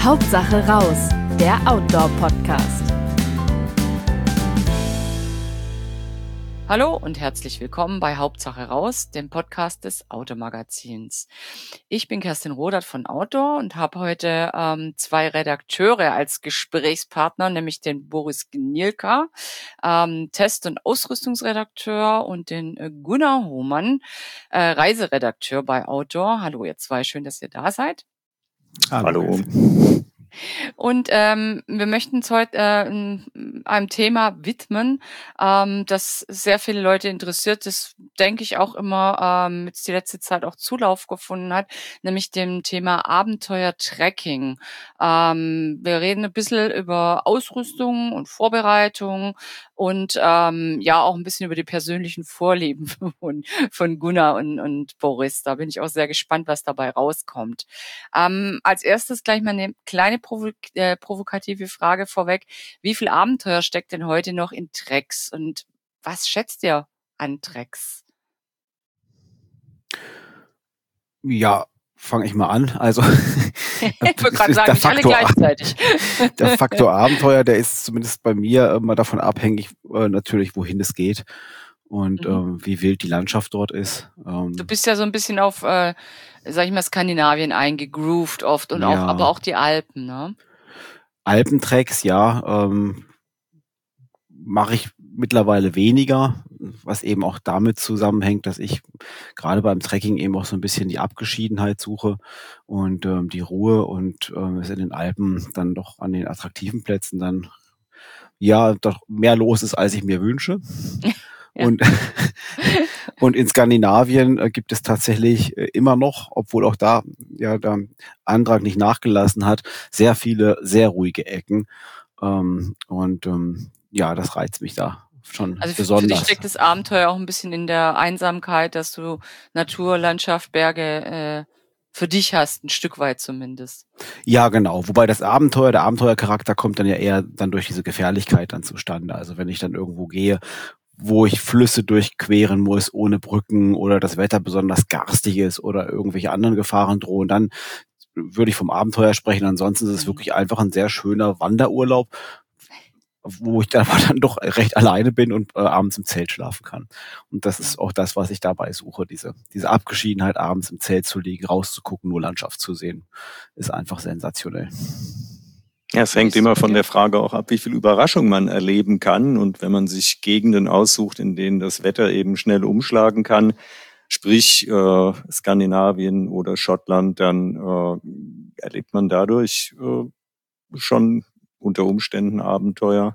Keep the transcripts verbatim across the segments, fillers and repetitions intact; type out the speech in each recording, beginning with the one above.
Hauptsache raus, der Outdoor-Podcast. Hallo und herzlich willkommen bei Hauptsache raus, dem Podcast des Outdoor-Magazins. Ich bin Kerstin Rodert von Outdoor und habe heute ähm, zwei Redakteure als Gesprächspartner, nämlich den Boris Gnielka, ähm, Test- und Ausrüstungsredakteur, und den äh, Gunnar Hohmann, äh, Reiseredakteur bei Outdoor. Hallo ihr zwei, schön, dass ihr da seid. Hallo. Hallo. Und ähm, wir möchten uns heute äh, einem Thema widmen, ähm, das sehr viele Leute interessiert, das denke ich auch immer ähm, jetzt die letzte Zeit auch Zulauf gefunden hat, nämlich dem Thema Abenteuer-Trekking. Ähm, wir reden ein bisschen über Ausrüstung und Vorbereitung und ähm, ja auch ein bisschen über die persönlichen Vorlieben von, von Gunnar und, und Boris. Da bin ich auch sehr gespannt, was dabei rauskommt. Ähm, als erstes gleich mal eine kleine Provo- äh, provokative Frage vorweg. Wie viel Abenteuer steckt denn heute noch in Treks und was schätzt ihr an Treks? Ja, fange ich mal an. Also ich wollte gerade sagen, nicht alle gleichzeitig. Der Faktor Abenteuer, der ist zumindest bei mir immer davon abhängig, äh, natürlich, wohin es geht und mhm. ähm, wie wild die Landschaft dort ist. Ähm, du bist ja so ein bisschen auf, äh, sag ich mal, Skandinavien eingegroovt oft und ja. auch, aber auch die Alpen, ne? Alpentreks, ja, ähm, mache ich mittlerweile weniger, was eben auch damit zusammenhängt, dass ich gerade beim Trekking eben auch so ein bisschen die Abgeschiedenheit suche und ähm, die Ruhe und ähm, es in den Alpen dann doch an den attraktiven Plätzen dann ja doch mehr los ist, als ich mir wünsche. Ja. Und, und in Skandinavien äh, gibt es tatsächlich äh, immer noch, obwohl auch da ja der Andrang nicht nachgelassen hat, sehr viele sehr ruhige Ecken. Ähm, und ähm, ja, das reizt mich da schon also besonders. Also für dich steckt das Abenteuer auch ein bisschen in der Einsamkeit, dass du Natur, Landschaft, Berge äh, für dich hast, ein Stück weit zumindest. Ja, genau. Wobei das Abenteuer, der Abenteuercharakter kommt dann ja eher dann durch diese Gefährlichkeit dann zustande. Also wenn ich dann irgendwo gehe, wo ich Flüsse durchqueren muss ohne Brücken oder das Wetter besonders garstig ist oder irgendwelche anderen Gefahren drohen, dann würde ich vom Abenteuer sprechen. Ansonsten ist es mhm. wirklich einfach ein sehr schöner Wanderurlaub, wo ich dann aber dann doch recht alleine bin und äh, abends im Zelt schlafen kann. Und das ist auch das, was ich dabei suche, diese diese Abgeschiedenheit, abends im Zelt zu liegen, rauszugucken, nur Landschaft zu sehen, ist einfach sensationell. Ja, es hängt immer von der Frage auch ab, wie viel Überraschung man erleben kann. Und wenn man sich Gegenden aussucht, in denen das Wetter eben schnell umschlagen kann, sprich äh, Skandinavien oder Schottland, dann äh, erlebt man dadurch äh, schon unter Umständen Abenteuer.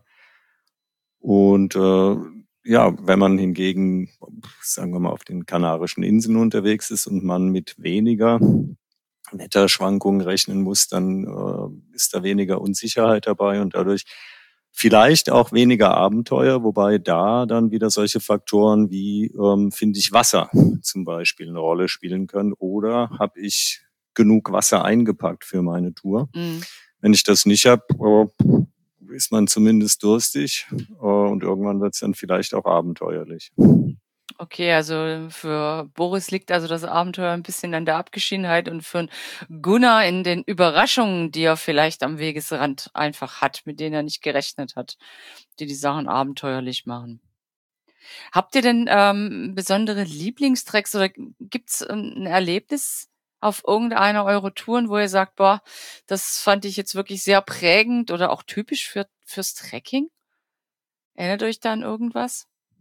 Und äh, ja, wenn man hingegen, sagen wir mal, auf den Kanarischen Inseln unterwegs ist und man mit weniger Wetterschwankungen rechnen muss, dann äh, ist da weniger Unsicherheit dabei und dadurch vielleicht auch weniger Abenteuer, wobei da dann wieder solche Faktoren wie, ähm, finde ich, Wasser zum Beispiel eine Rolle spielen können oder habe ich genug Wasser eingepackt für meine Tour. Mhm. Wenn ich das nicht habe, äh, ist man zumindest durstig äh, und irgendwann wird es dann vielleicht auch abenteuerlich. Okay, also für Boris liegt also das Abenteuer ein bisschen an der Abgeschiedenheit und für Gunnar in den Überraschungen, die er vielleicht am Wegesrand einfach hat, mit denen er nicht gerechnet hat, die die Sachen abenteuerlich machen. Habt ihr denn ähm, besondere Lieblingstracks oder gibt's ähm, ein Erlebnis auf irgendeiner eurer Touren, wo ihr sagt, boah, das fand ich jetzt wirklich sehr prägend oder auch typisch für fürs Trekking? Erinnert euch da an irgendwas?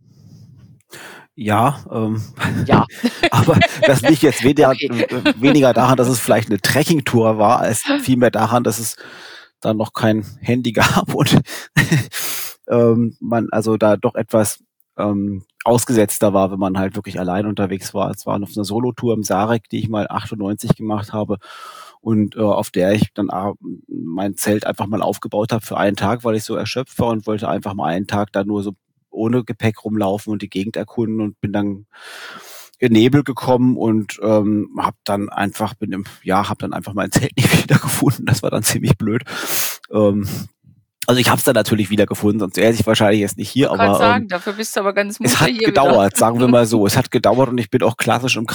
Ja, ähm, ja. aber das liegt jetzt weniger, okay. weniger daran, dass es vielleicht eine Trekkingtour war, als vielmehr daran, dass es dann noch kein Handy gab und ähm, man also da doch etwas ähm, ausgesetzter war, wenn man halt wirklich allein unterwegs war. Es war auf einer Solotour im Sarek, die ich mal achtundneunzig gemacht habe und äh, auf der ich dann äh, mein Zelt einfach mal aufgebaut habe für einen Tag, weil ich so erschöpft war und wollte einfach mal einen Tag da nur so ohne Gepäck rumlaufen und die Gegend erkunden und bin dann in Nebel gekommen und ähm, habe dann einfach bin im ja habe dann einfach mein Zelt nicht wieder gefunden. Das war dann ziemlich blöd. Ähm, also ich habe es dann natürlich wieder gefunden, sonst wäre ich wahrscheinlich jetzt nicht hier. Ich aber sagen, ähm, dafür bist du aber ganz mutig es hat hier gedauert, wieder. sagen wir mal so. Es hat gedauert und ich bin auch klassisch im Kreis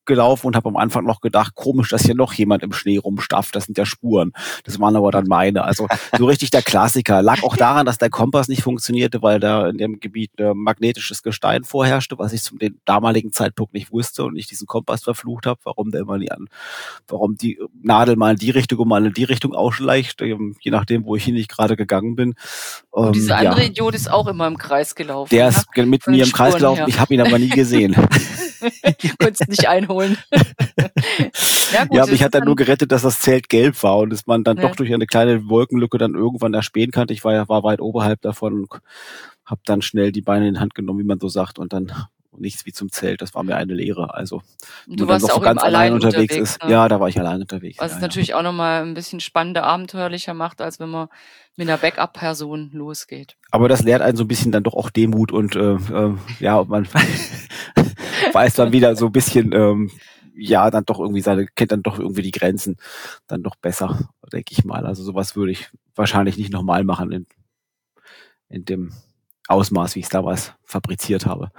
gelaufen und habe am Anfang noch gedacht, komisch, dass hier noch jemand im Schnee rumstafft, das sind ja Spuren. Das waren aber dann meine. Also so richtig der Klassiker. Lag auch daran, dass der Kompass nicht funktionierte, weil da in dem Gebiet äh, magnetisches Gestein vorherrschte, was ich zum den damaligen Zeitpunkt nicht wusste und ich diesen Kompass verflucht habe, warum der immer nie an, warum die Nadel mal in die Richtung und mal in die Richtung ausschleicht, ähm, je nachdem, wo ich hin nicht gerade gegangen bin. Und Ähm, dieser andere ja. Idiot ist auch immer im Kreis gelaufen. Der ne? ist ge- mit Von den mir im Kreis Spuren gelaufen, her. ich habe ihn aber nie gesehen. Konntest nicht einholen. ja, gut, Ja, das mich ist hat dann nur gerettet, dass das Zelt gelb war und dass man dann Ja. doch durch eine kleine Wolkenlücke dann irgendwann erspähen konnte. Ich war ja war weit oberhalb davon und habe dann schnell die Beine in die Hand genommen, wie man so sagt, und dann nichts wie zum Zelt. Das war mir eine Lehre. Also, wenn Du man dann warst noch so auch eben ganz allein allein unterwegs, unterwegs, ist. ne? Ja, da war ich allein unterwegs. Was ja, es ja. natürlich auch nochmal ein bisschen spannender, abenteuerlicher macht, als wenn man mit einer Backup-Person losgeht. Aber das lehrt einen so ein bisschen dann doch auch Demut und äh, äh, ja, man weiß dann wieder so ein bisschen, ähm, ja, dann doch irgendwie seine, kennt dann doch irgendwie die Grenzen dann doch besser, denke ich mal. Also sowas würde ich wahrscheinlich nicht nochmal machen in, in dem Ausmaß, wie ich es damals fabriziert habe.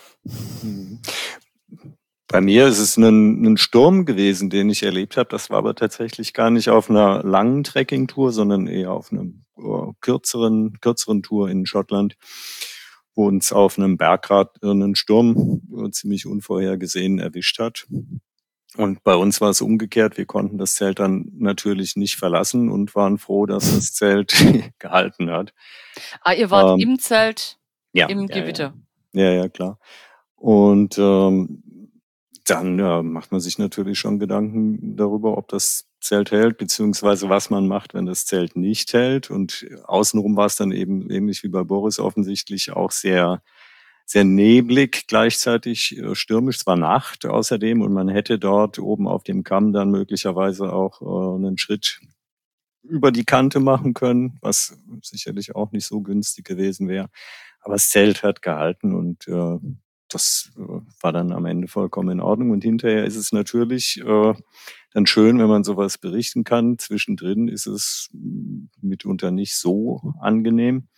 Bei mir ist es ein, ein Sturm gewesen, den ich erlebt habe. Das war aber tatsächlich gar nicht auf einer langen Trekkingtour, sondern eher auf einer äh, kürzeren, kürzeren Tour in Schottland, wo uns auf einem Bergrad einen Sturm äh, ziemlich unvorhergesehen erwischt hat. Und bei uns war es umgekehrt. Wir konnten das Zelt dann natürlich nicht verlassen und waren froh, dass das Zelt gehalten hat. Ah, ihr wart Ähm, im Zelt, Ja, im ja, Gewitter. ja, ja, ja, klar. Und ähm, dann ja, macht man sich natürlich schon Gedanken darüber, ob das Zelt hält, beziehungsweise was man macht, wenn das Zelt nicht hält. Und außenrum war es dann eben ähnlich wie bei Boris offensichtlich auch sehr, sehr neblig, gleichzeitig äh, stürmisch. Es war Nacht außerdem und man hätte dort oben auf dem Kamm dann möglicherweise auch äh, einen Schritt über die Kante machen können, was sicherlich auch nicht so günstig gewesen wäre. Aber das Zelt hat gehalten und äh, das äh, war dann am Ende vollkommen in Ordnung. Und hinterher ist es natürlich äh, dann schön, wenn man sowas berichten kann. Zwischendrin ist es mm, mitunter nicht so angenehm.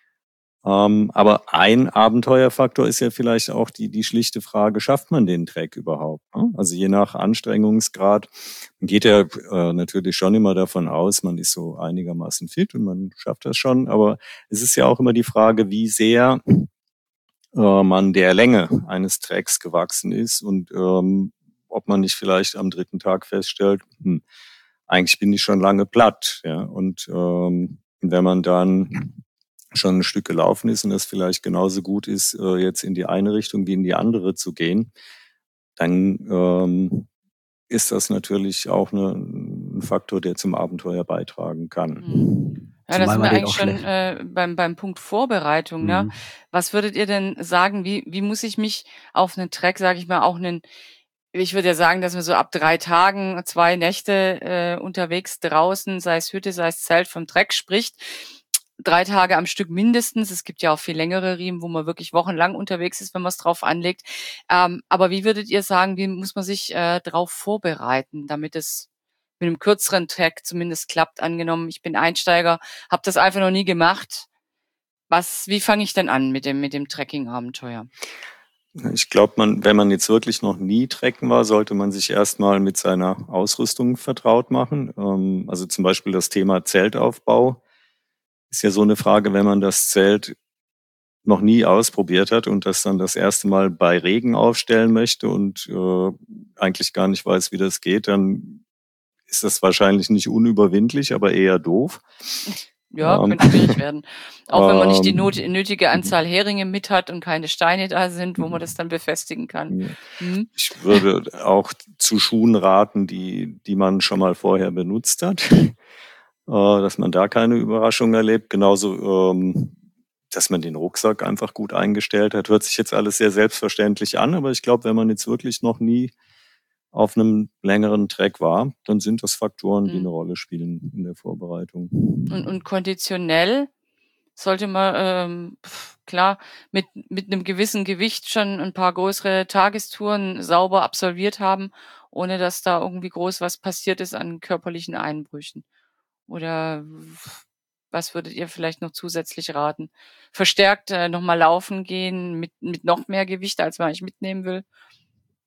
Ähm, aber ein Abenteuerfaktor ist ja vielleicht auch die, die schlichte Frage, schafft man den Trek überhaupt? Ne? Also je nach Anstrengungsgrad geht ja äh, natürlich schon immer davon aus, man ist so einigermaßen fit und man schafft das schon. Aber es ist ja auch immer die Frage, wie sehr äh, man der Länge eines Treks gewachsen ist und ähm, ob man nicht vielleicht am dritten Tag feststellt, hm, eigentlich bin ich schon lange platt. Ja? Und ähm, wenn man dann schon ein Stück gelaufen ist und das vielleicht genauso gut ist, äh, jetzt in die eine Richtung wie in die andere zu gehen, dann ähm, ist das natürlich auch eine, ein Faktor, der zum Abenteuer beitragen kann. Mhm. Ja, da Zumal sind man wir den eigentlich auch schon schlecht. äh, beim, beim Punkt Vorbereitung. Ne? Mhm. Was würdet ihr denn sagen, wie, wie muss ich mich auf einen Trek, sage ich mal, auch einen, ich würde ja sagen, dass man so ab drei Tagen, zwei Nächte äh, unterwegs draußen, sei es Hütte, sei es Zelt, vom Trek spricht. Drei Tage am Stück mindestens. Es gibt ja auch viel längere Riemen, wo man wirklich wochenlang unterwegs ist, wenn man es drauf anlegt. Ähm, aber wie würdet ihr sagen, wie muss man sich äh, drauf vorbereiten, damit es mit einem kürzeren Trek zumindest klappt? Angenommen, ich bin Einsteiger, habe das einfach noch nie gemacht. Was, wie fange ich denn an mit dem mit dem Trekking-Abenteuer? Ich glaube, man, wenn man jetzt wirklich noch nie trekken war, sollte man sich erstmal mit seiner Ausrüstung vertraut machen. Ähm, also zum Beispiel das Thema Zeltaufbau ist ja so eine Frage, wenn man das Zelt noch nie ausprobiert hat und das dann das erste Mal bei Regen aufstellen möchte und äh, eigentlich gar nicht weiß, wie das geht, dann ist das wahrscheinlich nicht unüberwindlich, aber eher doof. Ja, Ähm, könnte schwierig werden. Auch wenn man nicht die ähm, not nötige Anzahl Heringe mit hat und keine Steine da sind, wo man das dann befestigen kann. Ja. Hm? Ich würde auch zu Schuhen raten, die, die man schon mal vorher benutzt hat, äh, dass man da keine Überraschung erlebt. Genauso, ähm, dass man den Rucksack einfach gut eingestellt hat. Hört sich jetzt alles sehr selbstverständlich an, aber ich glaube, wenn man jetzt wirklich noch nie auf einem längeren Trek war, dann sind das Faktoren, die Hm. eine Rolle spielen in der Vorbereitung. Und, und konditionell sollte man, ähm, pf, klar, mit, mit einem gewissen Gewicht schon ein paar größere Tagestouren sauber absolviert haben, ohne dass da irgendwie groß was passiert ist an körperlichen Einbrüchen. Oder pf, was würdet ihr vielleicht noch zusätzlich raten? Verstärkt äh, nochmal laufen gehen mit, mit noch mehr Gewicht, als man eigentlich mitnehmen will?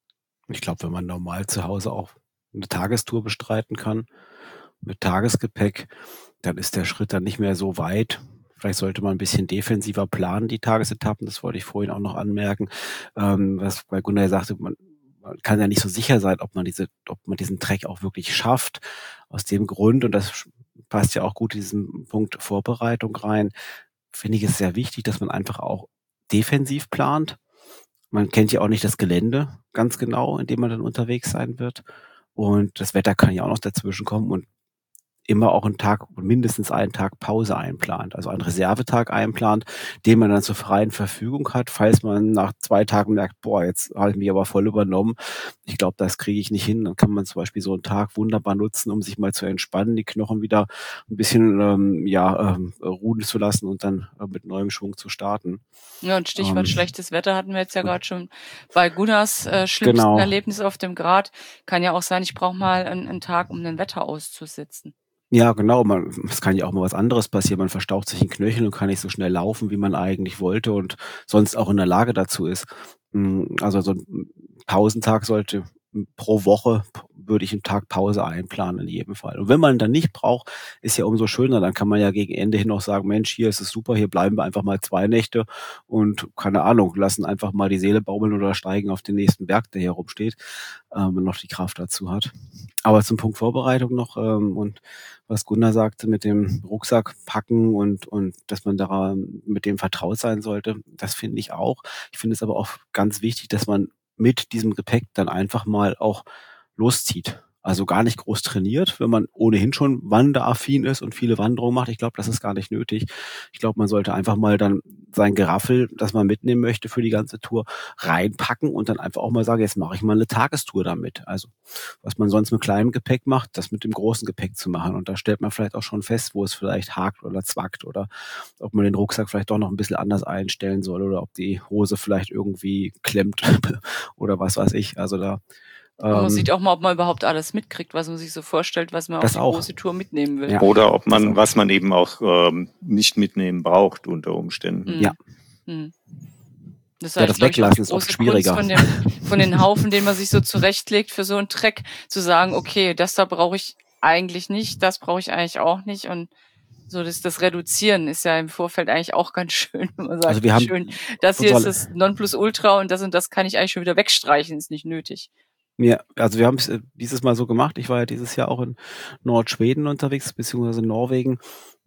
Ich glaube, wenn man normal zu Hause auch eine Tagestour bestreiten kann, mit Tagesgepäck, dann ist der Schritt dann nicht mehr so weit. Vielleicht sollte man ein bisschen defensiver planen, die Tagesetappen. Das wollte ich vorhin auch noch anmerken. Ähm, was bei Gunnar sagte, man, man kann ja nicht so sicher sein, ob man diese, ob man diesen Trek auch wirklich schafft. Aus dem Grund, und das passt ja auch gut in diesen Punkt Vorbereitung rein, finde ich es sehr wichtig, dass man einfach auch defensiv plant. Man kennt ja auch nicht das Gelände ganz genau, in dem man dann unterwegs sein wird. Und das Wetter kann ja auch noch dazwischen kommen und immer auch einen Tag, mindestens einen Tag Pause einplant, also einen Reservetag einplant, den man dann zur freien Verfügung hat, falls man nach zwei Tagen merkt, boah, jetzt habe ich mich aber voll übernommen. Ich glaube, das kriege ich nicht hin. Dann kann man zum Beispiel so einen Tag wunderbar nutzen, um sich mal zu entspannen, die Knochen wieder ein bisschen ähm, ja ähm, ruhen zu lassen und dann äh, mit neuem Schwung zu starten. Ja, und Stichwort Ähm, schlechtes Wetter hatten wir jetzt ja gerade schon bei Gunnars äh, schlimmsten Genau. Erlebnis auf dem Grat. Kann ja auch sein, ich brauche mal einen, einen Tag, um den Wetter auszusitzen. Ja, genau. Man, es kann ja auch mal was anderes passieren. Man verstaucht sich in Knöchel und kann nicht so schnell laufen, wie man eigentlich wollte und sonst auch in der Lage dazu ist. Mm, Also so ein Pausentag sollte pro Woche, würde ich einen Tag Pause einplanen in jedem Fall. Und wenn man dann nicht braucht, ist ja umso schöner. Dann kann man ja gegen Ende hin noch sagen, Mensch, hier ist es super, hier bleiben wir einfach mal zwei Nächte und keine Ahnung, lassen einfach mal die Seele baumeln oder steigen auf den nächsten Berg, der hier rumsteht, ähm, wenn man noch die Kraft dazu hat. Aber zum Punkt Vorbereitung noch ähm, und was Gunnar sagte mit dem Rucksack packen und, und dass man da mit dem vertraut sein sollte, das finde ich auch. Ich finde es aber auch ganz wichtig, dass man mit diesem Gepäck dann einfach mal auch loszieht. Also gar nicht groß trainiert, wenn man ohnehin schon wanderaffin ist und viele Wanderungen macht. Ich glaube, das ist gar nicht nötig. Ich glaube, man sollte einfach mal dann sein Geraffel, das man mitnehmen möchte für die ganze Tour, reinpacken und dann einfach auch mal sagen, jetzt mache ich mal eine Tagestour damit. Also was man sonst mit kleinem Gepäck macht, das mit dem großen Gepäck zu machen. Und da stellt man vielleicht auch schon fest, wo es vielleicht hakt oder zwackt oder ob man den Rucksack vielleicht doch noch ein bisschen anders einstellen soll oder ob die Hose vielleicht irgendwie klemmt oder was weiß ich. Also da Und man ähm, sieht auch mal, ob man überhaupt alles mitkriegt, was man sich so vorstellt, was man auf Das die auch. große Tour mitnehmen will. Ja. Oder ob man, Das auch. was man eben auch ähm, nicht mitnehmen braucht unter Umständen. Mhm. Ja. Mhm. Das ist Ja, halt, das glaub ich, auch Weglassen die ist oft große schwieriger. Kunst von, dem, von den Haufen, den man sich so zurechtlegt für so einen Trek, zu sagen, okay, das da brauche ich eigentlich nicht, das brauche ich eigentlich auch nicht. Und so das, das Reduzieren ist ja im Vorfeld eigentlich auch ganz schön, wenn man sagt, Also wir haben schön, das hier ist unsere- das Nonplusultra und das und das kann ich eigentlich schon wieder wegstreichen, ist nicht nötig. Ja, also wir haben es äh, dieses Mal so gemacht. Ich war ja dieses Jahr auch in Nordschweden unterwegs, beziehungsweise in Norwegen.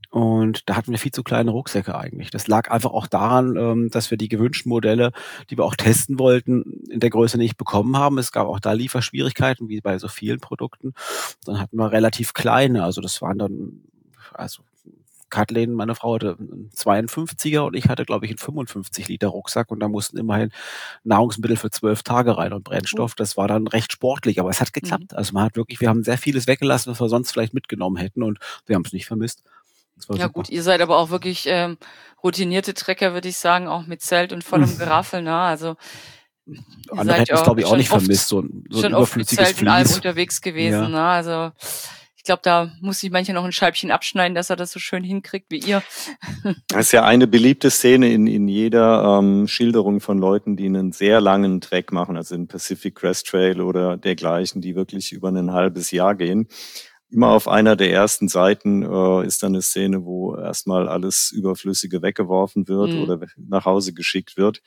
Und da hatten wir viel zu kleine Rucksäcke eigentlich. Das lag einfach auch daran, ähm, dass wir die gewünschten Modelle, die wir auch testen wollten, in der Größe nicht bekommen haben. Es gab auch da Lieferschwierigkeiten, wie bei so vielen Produkten. Dann hatten wir relativ kleine. Also das waren dann, also Kathleen, meine Frau, hatte einen zweiundfünfziger und ich hatte, glaube ich, einen fünfundfünfzig Liter Rucksack und da mussten immerhin Nahrungsmittel für zwölf Tage rein und Brennstoff. Das war dann recht sportlich, aber es hat geklappt. Also man hat wirklich, wir haben sehr vieles weggelassen, was wir sonst vielleicht mitgenommen hätten und wir haben es nicht vermisst. Das war Ja super. gut, ihr seid aber auch wirklich ähm, routinierte Trecker, würde ich sagen, auch mit Zelt und vollem Geraffel, ne? Also ihr Andere seid hätten es, ja glaube ich, auch schon nicht oft, vermisst, so ein, so ein schon oft mit überflüssiges Zelt und allem Vlies. unterwegs gewesen, Ja. ne? Also ich glaube, da muss sich manche noch ein Scheibchen abschneiden, dass er das so schön hinkriegt wie ihr. Das ist ja eine beliebte Szene in, in jeder ähm, Schilderung von Leuten, die einen sehr langen Trek machen, also den Pacific Crest Trail oder dergleichen, die wirklich über ein halbes Jahr gehen. Immer auf einer der ersten Seiten äh, ist dann eine Szene, wo erstmal alles Überflüssige weggeworfen wird Mhm. oder nach Hause geschickt wird.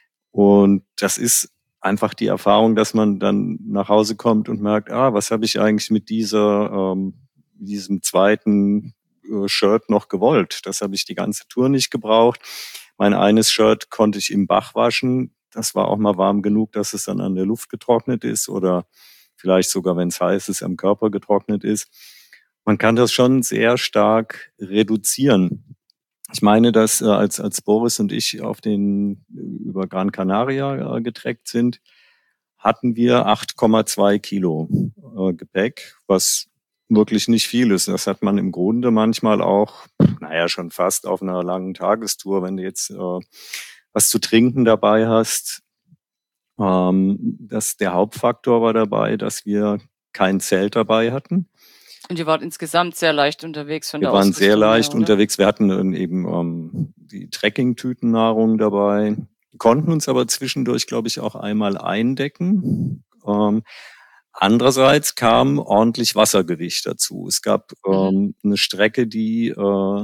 Und das ist einfach die Erfahrung, dass man dann nach Hause kommt und merkt, ah, was habe ich eigentlich mit dieser, ähm, diesem zweiten äh, Shirt noch gewollt? Das habe ich die ganze Tour nicht gebraucht. Mein eines Shirt konnte ich im Bach waschen. Das war auch mal warm genug, dass es dann an der Luft getrocknet ist oder vielleicht sogar, wenn es heiß ist, am Körper getrocknet ist. Man kann das schon sehr stark reduzieren. Ich meine, dass äh, als, als Boris und ich auf den über Gran Canaria äh, getreckt sind, hatten wir acht Komma zwei Kilo äh, Gepäck, was wirklich nicht viel ist. Das hat man im Grunde manchmal auch, naja, schon fast auf einer langen Tagestour, wenn du jetzt äh, was zu trinken dabei hast. Ähm, das, der Hauptfaktor war dabei, dass wir kein Zelt dabei hatten. Und ihr wart insgesamt sehr leicht unterwegs von Wir der waren Ausrüstung sehr leicht her, oder? unterwegs. Wir hatten dann eben ähm, die Trekkingtütennahrung dabei, konnten uns aber zwischendurch, glaube ich, auch einmal eindecken. Ähm, andererseits kam ordentlich Wassergewicht dazu. Es gab ähm, Mhm. eine Strecke, die äh,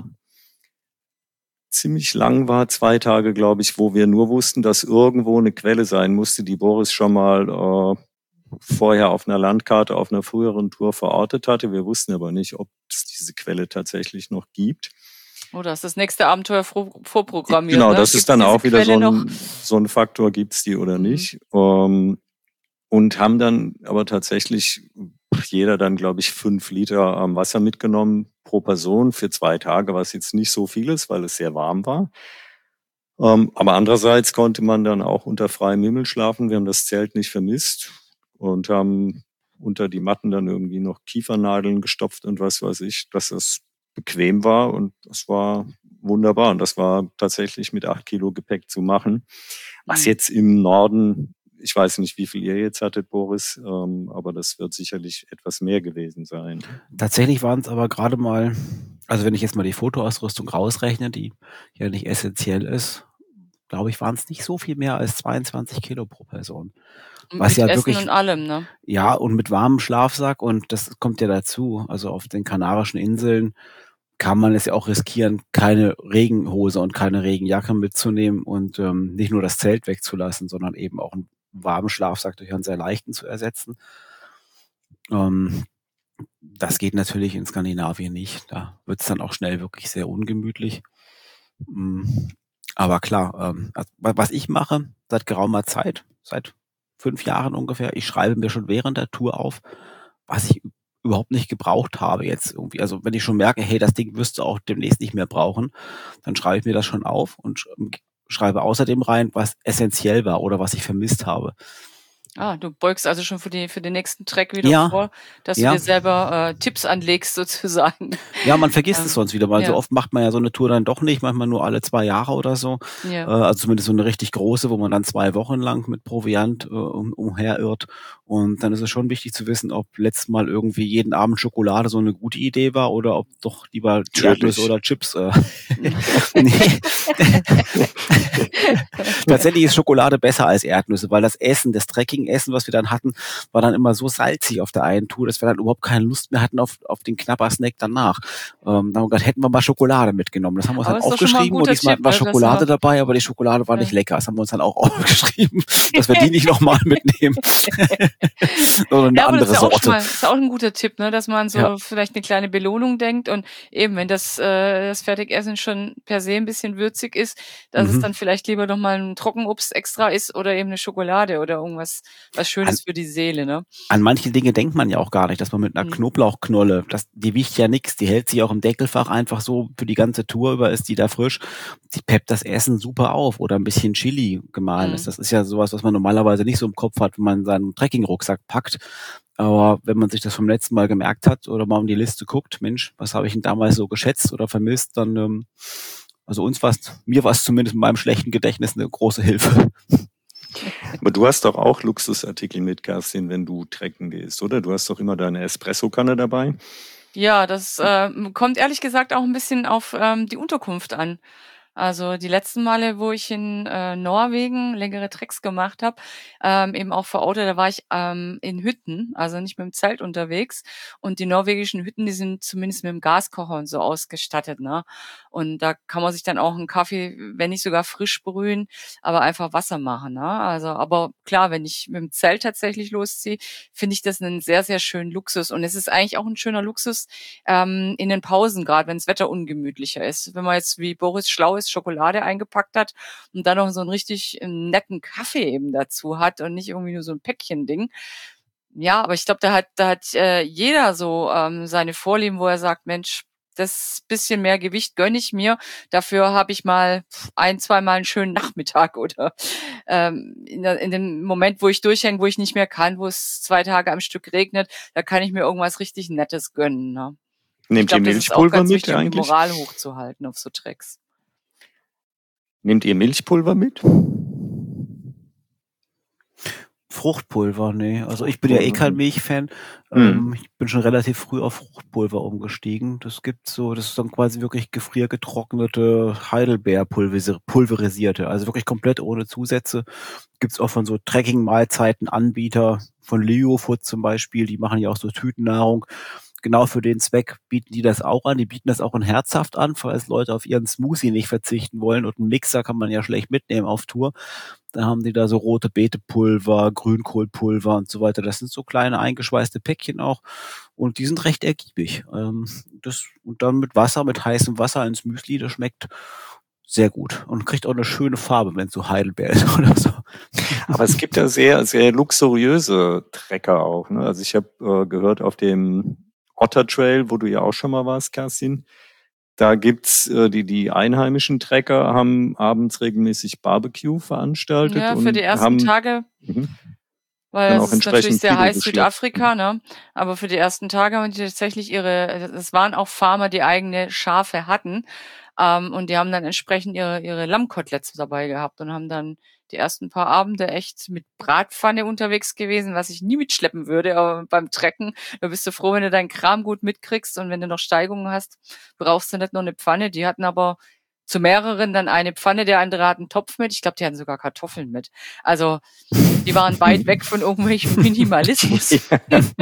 ziemlich lang war, zwei Tage, glaube ich, wo wir nur wussten, dass irgendwo eine Quelle sein musste, die Boris schon mal äh, vorher auf einer Landkarte auf einer früheren Tour verortet hatte. Wir wussten aber nicht, ob es diese Quelle tatsächlich noch gibt. Oder ist das nächste Abenteuer vor, vorprogrammiert? Genau, Ne? das Gibt's ist dann diese auch wieder so Quelle noch? ein, so ein Faktor, gibt's die oder Mhm. nicht. Ähm, und haben dann aber tatsächlich jeder dann, glaube ich, fünf Liter ähm, Wasser mitgenommen pro Person für zwei Tage, was jetzt nicht so viel ist, weil es sehr warm war. Ähm, aber andererseits konnte man dann auch unter freiem Himmel schlafen. Wir haben das Zelt nicht vermisst und haben unter die Matten dann irgendwie noch Kiefernadeln gestopft und was weiß ich, dass das bequem war und das war wunderbar. Und das war tatsächlich mit acht Kilo Gepäck zu machen. Was Mhm. jetzt im Norden, ich weiß nicht, wie viel ihr jetzt hattet, Boris, ähm, aber das wird sicherlich etwas mehr gewesen sein. Tatsächlich waren es aber gerade mal, also wenn ich jetzt mal die Fotoausrüstung rausrechne, die ja nicht essentiell ist, glaube ich, waren es nicht so viel mehr als zweiundzwanzig Kilo pro Person. Und Was mit ja Essen wirklich, und allem, ne? ja, und mit warmem Schlafsack und das kommt ja dazu. Also auf den Kanarischen Inseln kann man es ja auch riskieren, keine Regenhose und keine Regenjacke mitzunehmen und ähm, nicht nur das Zelt wegzulassen, sondern eben auch einen warmen Schlafsack durch einen sehr leichten zu ersetzen. Ähm, das geht natürlich in Skandinavien nicht. Da wird es dann auch schnell wirklich sehr ungemütlich. Mm, Aber klar, ähm, also, wa- was ich mache seit geraumer Zeit, seit fünf Jahren ungefähr, ich schreibe mir schon während der Tour auf, was ich überhaupt nicht gebraucht habe jetzt irgendwie. Also wenn ich schon merke, hey, das Ding wirst du auch demnächst nicht mehr brauchen, dann schreibe ich mir das schon auf und sch- schreibe außerdem rein, was essentiell war oder was ich vermisst habe. Ah, du beugst also schon für die für den nächsten Track wieder Ja, vor, dass du ja, dir selber äh, Tipps anlegst sozusagen. ja, man vergisst es Ähm, sonst wieder, weil so ja, oft macht man ja so eine Tour dann doch nicht, manchmal nur alle zwei Jahre oder so. Äh, ja. also zumindest so eine richtig große, wo man dann zwei Wochen lang mit Proviant äh, um, umherirrt. Und dann ist es schon wichtig zu wissen, ob letztes Mal irgendwie jeden Abend Schokolade so eine gute Idee war oder ob doch lieber Erdnüsse Natürlich. oder Chips. Äh. Nee. Tatsächlich ist Schokolade besser als Erdnüsse, weil das Essen, das Trekking-Essen, was wir dann hatten, war dann immer so salzig auf der einen Tour, dass wir dann überhaupt keine Lust mehr hatten auf, auf den Knabber-Snack danach. Ähm, da haben wir gesagt, hätten wir mal Schokolade mitgenommen. Das haben wir uns Aber dann ist doch schon mal ein aufgeschrieben und guter diesmal Tipp, war ne, dass Schokolade er dabei, aber die Schokolade war ja. nicht lecker. Das haben wir uns dann auch aufgeschrieben, dass wir die nicht nochmal mitnehmen. Oder eine Ja, aber das andere ist ja auch schon Sorte. mal ist auch ein guter Tipp, ne, dass man Ja. so vielleicht eine kleine Belohnung denkt und eben, wenn das äh, das Fertigessen schon per se ein bisschen würzig ist, dass es Mhm. dann vielleicht lieber noch mal 'n Trockenobst extra ist oder eben eine Schokolade oder irgendwas was An, Schönes für die Seele, ne? an manche Dinge denkt man ja auch gar nicht, dass man mit einer Mhm. Knoblauchknolle, das, die wiegt ja nix, die hält sich auch im Deckelfach einfach so für die ganze Tour über, ist die da frisch. Die peppt das Essen super auf oder ein bisschen Chili gemahlenes. Mhm. Das ist ja sowas, was man normalerweise nicht so im Kopf hat, wenn man seinen Trekkingrucksack packt. Aber wenn man sich das vom letzten Mal gemerkt hat oder mal um die Liste guckt, Mensch, was habe ich denn damals so geschätzt oder vermisst, dann, ähm, also uns war es, mir war es zumindest in meinem schlechten Gedächtnis eine große Hilfe. Aber du hast doch auch Luxusartikel mit, Kerstin, wenn du trecken gehst, oder? Du hast doch immer deine Espressokanne dabei. Ja, das äh, kommt ehrlich gesagt auch ein bisschen auf ähm, die Unterkunft an. Also die letzten Male, wo ich in äh, Norwegen längere Treks gemacht habe, ähm, eben auch vor Ort, da war ich ähm, in Hütten, also nicht mit dem Zelt unterwegs. Und die norwegischen Hütten, die sind zumindest mit dem Gaskocher und so ausgestattet, ne? Und da kann man sich dann auch einen Kaffee, wenn nicht sogar frisch brühen, aber einfach Wasser machen, ne? Also, aber klar, wenn ich mit dem Zelt tatsächlich losziehe, finde ich das einen sehr, sehr schönen Luxus. Und es ist eigentlich auch ein schöner Luxus ähm, in den Pausen, gerade wenn das Wetter ungemütlicher ist. Wenn man jetzt, wie Boris schlau ist, Schokolade eingepackt hat und dann noch so einen richtig äh, netten Kaffee eben dazu hat und nicht irgendwie nur so ein Päckchen-Ding. Ja, aber ich glaube, da hat, da hat äh, jeder so ähm, seine Vorlieben, wo er sagt, Mensch, das bisschen mehr Gewicht gönne ich mir. Dafür habe ich mal ein, zwei Mal einen schönen Nachmittag oder ähm, in, der, in dem Moment, wo ich durchhänge, wo ich nicht mehr kann, wo es zwei Tage am Stück regnet, da kann ich mir irgendwas richtig Nettes gönnen. Ne? Ich Nehmt ihr glaube, das ist auch Milchpulver ganz mit wichtig, um die eigentlich? Moral hochzuhalten auf so Tracks. Nehmt ihr Milchpulver mit? Fruchtpulver, nee. Also ich bin ja eh kein Milchfan. Ähm, Mhm. ich bin schon relativ früh auf Fruchtpulver umgestiegen. Das gibt so, das ist dann quasi wirklich gefriergetrocknete Heidelbeer pulverisi- pulverisierte, also wirklich komplett ohne Zusätze. Gibt's auch von so Trekking-Mahlzeiten Anbieter, von Leofood zum Beispiel, die machen ja auch so Tütennahrung. Genau für den Zweck bieten die das auch an. Die bieten das auch in herzhaft an, falls Leute auf ihren Smoothie nicht verzichten wollen. Und einen Mixer kann man ja schlecht mitnehmen auf Tour. Da haben die da so rote Beetepulver, Grünkohlpulver und so weiter. Das sind so kleine eingeschweißte Päckchen auch. Und die sind recht ergiebig. Ähm, das, und dann mit Wasser, mit heißem Wasser ins Müsli, das schmeckt sehr gut. Und kriegt auch eine schöne Farbe, wenn es so Heidelbeer ist oder so. Aber es gibt ja sehr, sehr luxuriöse Trecker auch. Ne? Also ich habe äh, gehört auf dem Otter Trail, wo du ja auch schon mal warst, Kerstin, da gibt's äh, die die einheimischen Trecker haben abends regelmäßig Barbecue veranstaltet Ja, für die und ersten haben Tage, mhm, weil dann es auch ist natürlich entsprechend sehr Kilo heiß, geschleppt. Südafrika, ne? Aber für die ersten Tage haben die tatsächlich ihre, es waren auch Farmer, die eigene Schafe hatten. Ähm, und die haben dann entsprechend ihre, ihre Lammkoteletts dabei gehabt und haben dann die ersten paar Abende echt mit Bratpfanne unterwegs gewesen, was ich nie mitschleppen würde, aber beim Trecken, da bist du froh, wenn du deinen Kram gut mitkriegst und wenn du noch Steigungen hast, brauchst du nicht nur eine Pfanne. Die hatten aber zu mehreren dann eine Pfanne, der andere hat einen Topf mit. Ich glaube, die hatten sogar Kartoffeln mit. Also die waren weit weg von irgendwelchem Minimalismus. Ja.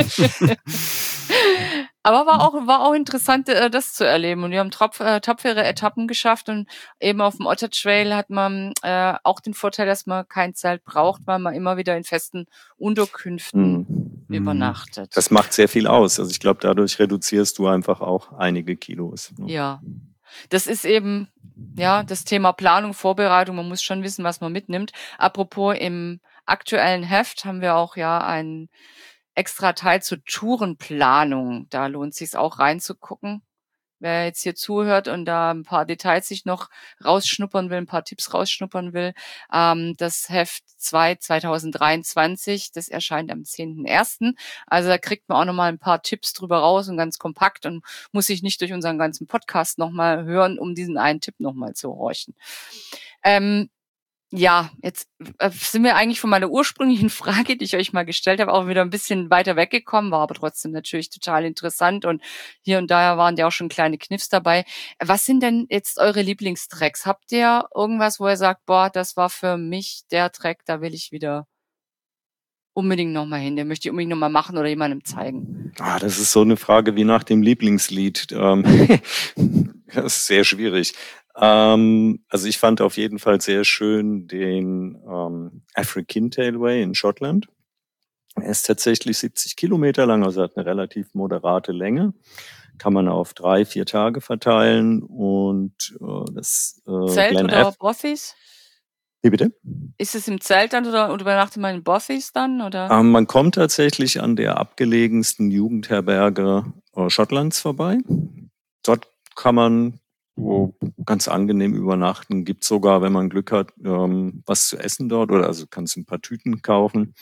Aber war auch, war auch interessant, äh, das zu erleben. Und wir haben tropf, äh, tapfere Etappen geschafft. Und eben auf dem Otter Trail hat man äh, auch den Vorteil, dass man kein Zelt braucht, weil man immer wieder in festen Unterkünften Mhm. übernachtet. Das macht sehr viel aus. Also ich glaube, dadurch reduzierst du einfach auch einige Kilos. Ne? Ja, das ist eben, ja, das Thema Planung, Vorbereitung. Man muss schon wissen, was man mitnimmt. Apropos, im aktuellen Heft haben wir auch ja einen extra Teil zur Tourenplanung. Da lohnt sich's auch reinzugucken. Wer jetzt hier zuhört und da ein paar Details sich noch rausschnuppern will, ein paar Tipps rausschnuppern will, ähm, das Heft zwei zwanzig dreiundzwanzig, das erscheint am zehnten ersten Also da kriegt man auch nochmal ein paar Tipps drüber raus und ganz kompakt und muss sich nicht durch unseren ganzen Podcast nochmal hören, um diesen einen Tipp nochmal zu horchen. Ähm, ja, jetzt äh, sind wir eigentlich von meiner ursprünglichen Frage, die ich euch mal gestellt habe, auch wieder ein bisschen weiter weggekommen, war aber trotzdem natürlich total interessant und hier und da waren ja auch schon kleine Kniffs dabei. Was sind denn jetzt eure Lieblingstracks? Habt ihr irgendwas, wo ihr sagt, boah, das war für mich der Track, da will ich wieder unbedingt nochmal hin, den möchte ich unbedingt nochmal machen oder jemandem zeigen? Ah, das ist so eine Frage wie nach dem Lieblingslied. Ähm, das ist sehr schwierig. Ähm, also ich fand auf jeden Fall sehr schön den ähm, African Tailway in Schottland. Er ist tatsächlich siebzig Kilometer lang, also hat eine relativ moderate Länge. Kann man auf drei, vier Tage verteilen und äh, das äh, Zelt Glen oder F. Bothies? Wie bitte? Ist es im Zelt dann oder, oder übernachtet man in Bothies dann? Oder? Ähm, man kommt tatsächlich an der abgelegensten Jugendherberge äh, Schottlands vorbei. Dort kann man oh, ganz angenehm übernachten. Gibt sogar, wenn man Glück hat, ähm, was zu essen dort oder also kannst ein paar Tüten kaufen.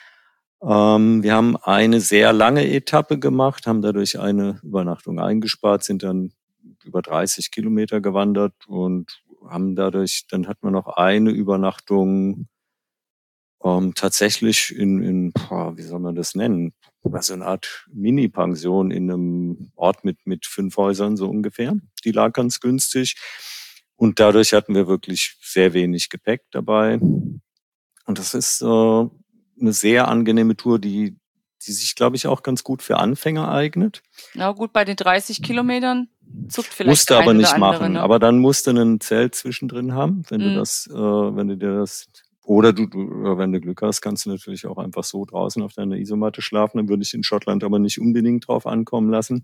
Ähm, wir haben eine sehr lange Etappe gemacht, haben dadurch eine Übernachtung eingespart, sind dann über dreißig Kilometer gewandert und haben dadurch, dann hat man noch eine Übernachtung ähm, tatsächlich in, in boah, wie soll man das nennen? Also eine Art Mini-Pension in einem Ort mit, mit fünf Häusern so ungefähr. Die lag ganz günstig. Und dadurch hatten wir wirklich sehr wenig Gepäck dabei. Und das ist äh, eine sehr angenehme Tour, die, die sich, glaube ich, auch ganz gut für Anfänger eignet. Na gut, bei den dreißig Kilometern zuckt vielleicht Musste der aber ein nicht oder andere, machen. ne? Aber dann musst du ein Zelt zwischendrin haben, wenn du Mhm. das, äh, wenn du dir das, oder du, du, wenn du Glück hast, kannst du natürlich auch einfach so draußen auf deiner Isomatte schlafen. Dann würde ich in Schottland aber nicht unbedingt drauf ankommen lassen.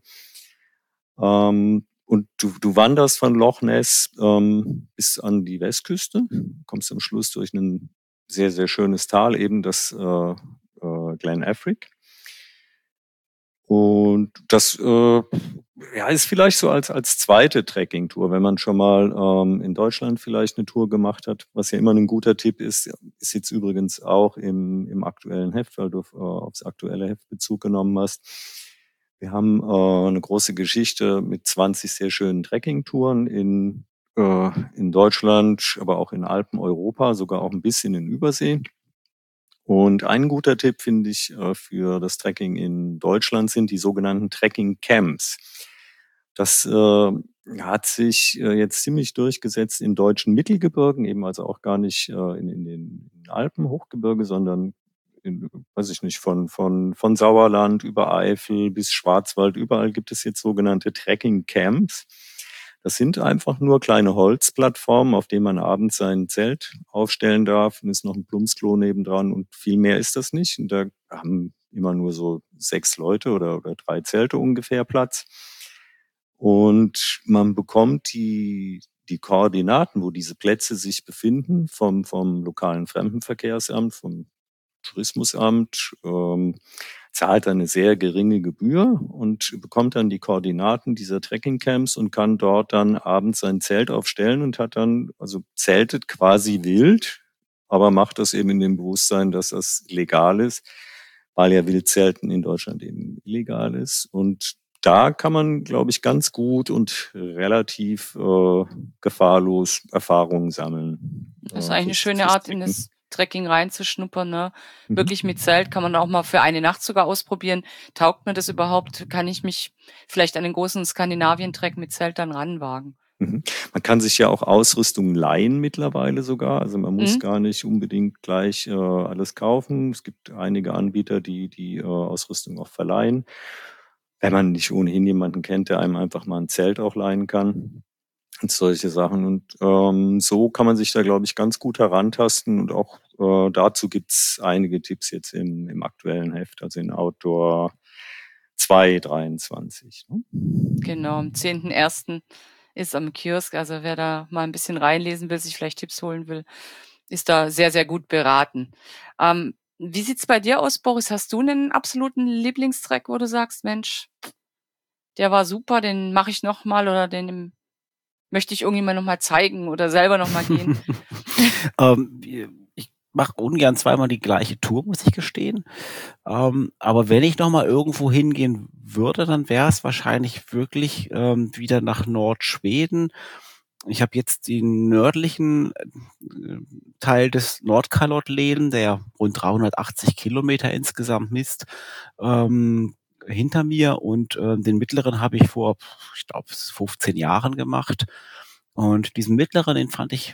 Ähm, und du, du wanderst von Loch Ness ähm, bis an die Westküste, kommst am Schluss durch ein sehr, sehr schönes Tal, eben das äh, äh, Glen Affric. Und das äh, ja, ist vielleicht so als, als zweite Trekking-Tour, wenn man schon mal ähm, in Deutschland vielleicht eine Tour gemacht hat, was ja immer ein guter Tipp ist, ist jetzt übrigens auch im, im aktuellen Heft, weil du äh, aufs aktuelle Heft Bezug genommen hast. Wir haben äh, eine große Geschichte mit zwanzig sehr schönen Trekking-Touren in, äh, in Deutschland, aber auch in Alpen, Europa, sogar auch ein bisschen in Übersee. Und ein guter Tipp finde ich äh, für das Trekking in Deutschland sind die sogenannten Trekking Camps. Das äh, hat sich äh, jetzt ziemlich durchgesetzt in deutschen Mittelgebirgen, eben also auch gar nicht äh, in, in den Alpen, Hochgebirge, sondern in, weiß ich nicht, von, von, von Sauerland über Eifel bis Schwarzwald, überall gibt es jetzt sogenannte Trekking Camps. Das sind einfach nur kleine Holzplattformen, auf denen man abends sein Zelt aufstellen darf. Und ist noch ein Plumpsklo nebendran und viel mehr ist das nicht. Und da haben immer nur so sechs Leute oder, oder drei Zelte ungefähr Platz. Und man bekommt die, die Koordinaten, wo diese Plätze sich befinden, vom, vom lokalen Fremdenverkehrsamt, vom Tourismusamt, ähm, zahlt eine sehr geringe Gebühr und bekommt dann die Koordinaten dieser Trekkingcamps und kann dort dann abends sein Zelt aufstellen und hat dann, also zeltet quasi wild, aber macht das eben in dem Bewusstsein, dass das legal ist, weil ja Wildzelten in Deutschland eben illegal ist. Und da kann man, glaube ich, ganz gut und relativ äh, gefahrlos Erfahrungen sammeln. Das ist äh, eigentlich eine fürs- schöne fürs Art, in Trekken. das Trekking reinzuschnuppern, ne? Mhm. Wirklich mit Zelt kann man auch mal für eine Nacht sogar ausprobieren. Taugt mir das überhaupt? Kann ich mich vielleicht an den großen Skandinavien-Trek mit Zelt dann ranwagen? Mhm. Man kann sich ja auch Ausrüstung leihen mittlerweile sogar. Also man muss Mhm. gar nicht unbedingt gleich äh, alles kaufen. Es gibt einige Anbieter, die die äh, Ausrüstung auch verleihen. Wenn man nicht ohnehin jemanden kennt, der einem einfach mal ein Zelt auch leihen kann und solche Sachen. Und ähm, so kann man sich da, glaube ich, ganz gut herantasten. Und auch äh, dazu gibt's einige Tipps jetzt im, im aktuellen Heft, also in Outdoor zwei dreiundzwanzig. Ne? Genau, am zehnten ersten ist am Kiosk. Also wer da mal ein bisschen reinlesen will, sich vielleicht Tipps holen will, ist da sehr, sehr gut beraten. Ähm, wie sieht's bei dir aus, Boris? Hast du einen absoluten Lieblingstrek, wo du sagst, Mensch, der war super, den mache ich noch mal oder den möchte ich irgendjemand noch mal zeigen oder selber noch mal gehen? ähm, ich mache ungern zweimal die gleiche Tour, muss ich gestehen. Ähm, aber wenn ich noch mal irgendwo hingehen würde, dann wäre es wahrscheinlich wirklich ähm, wieder nach Nordschweden. Ich habe jetzt den nördlichen äh, Teil des Nordkalottleden, der rund dreihundertachtzig Kilometer insgesamt misst, ähm, hinter mir und äh, den mittleren habe ich vor, ich glaube, fünfzehn Jahren gemacht. Und diesen mittleren, den fand ich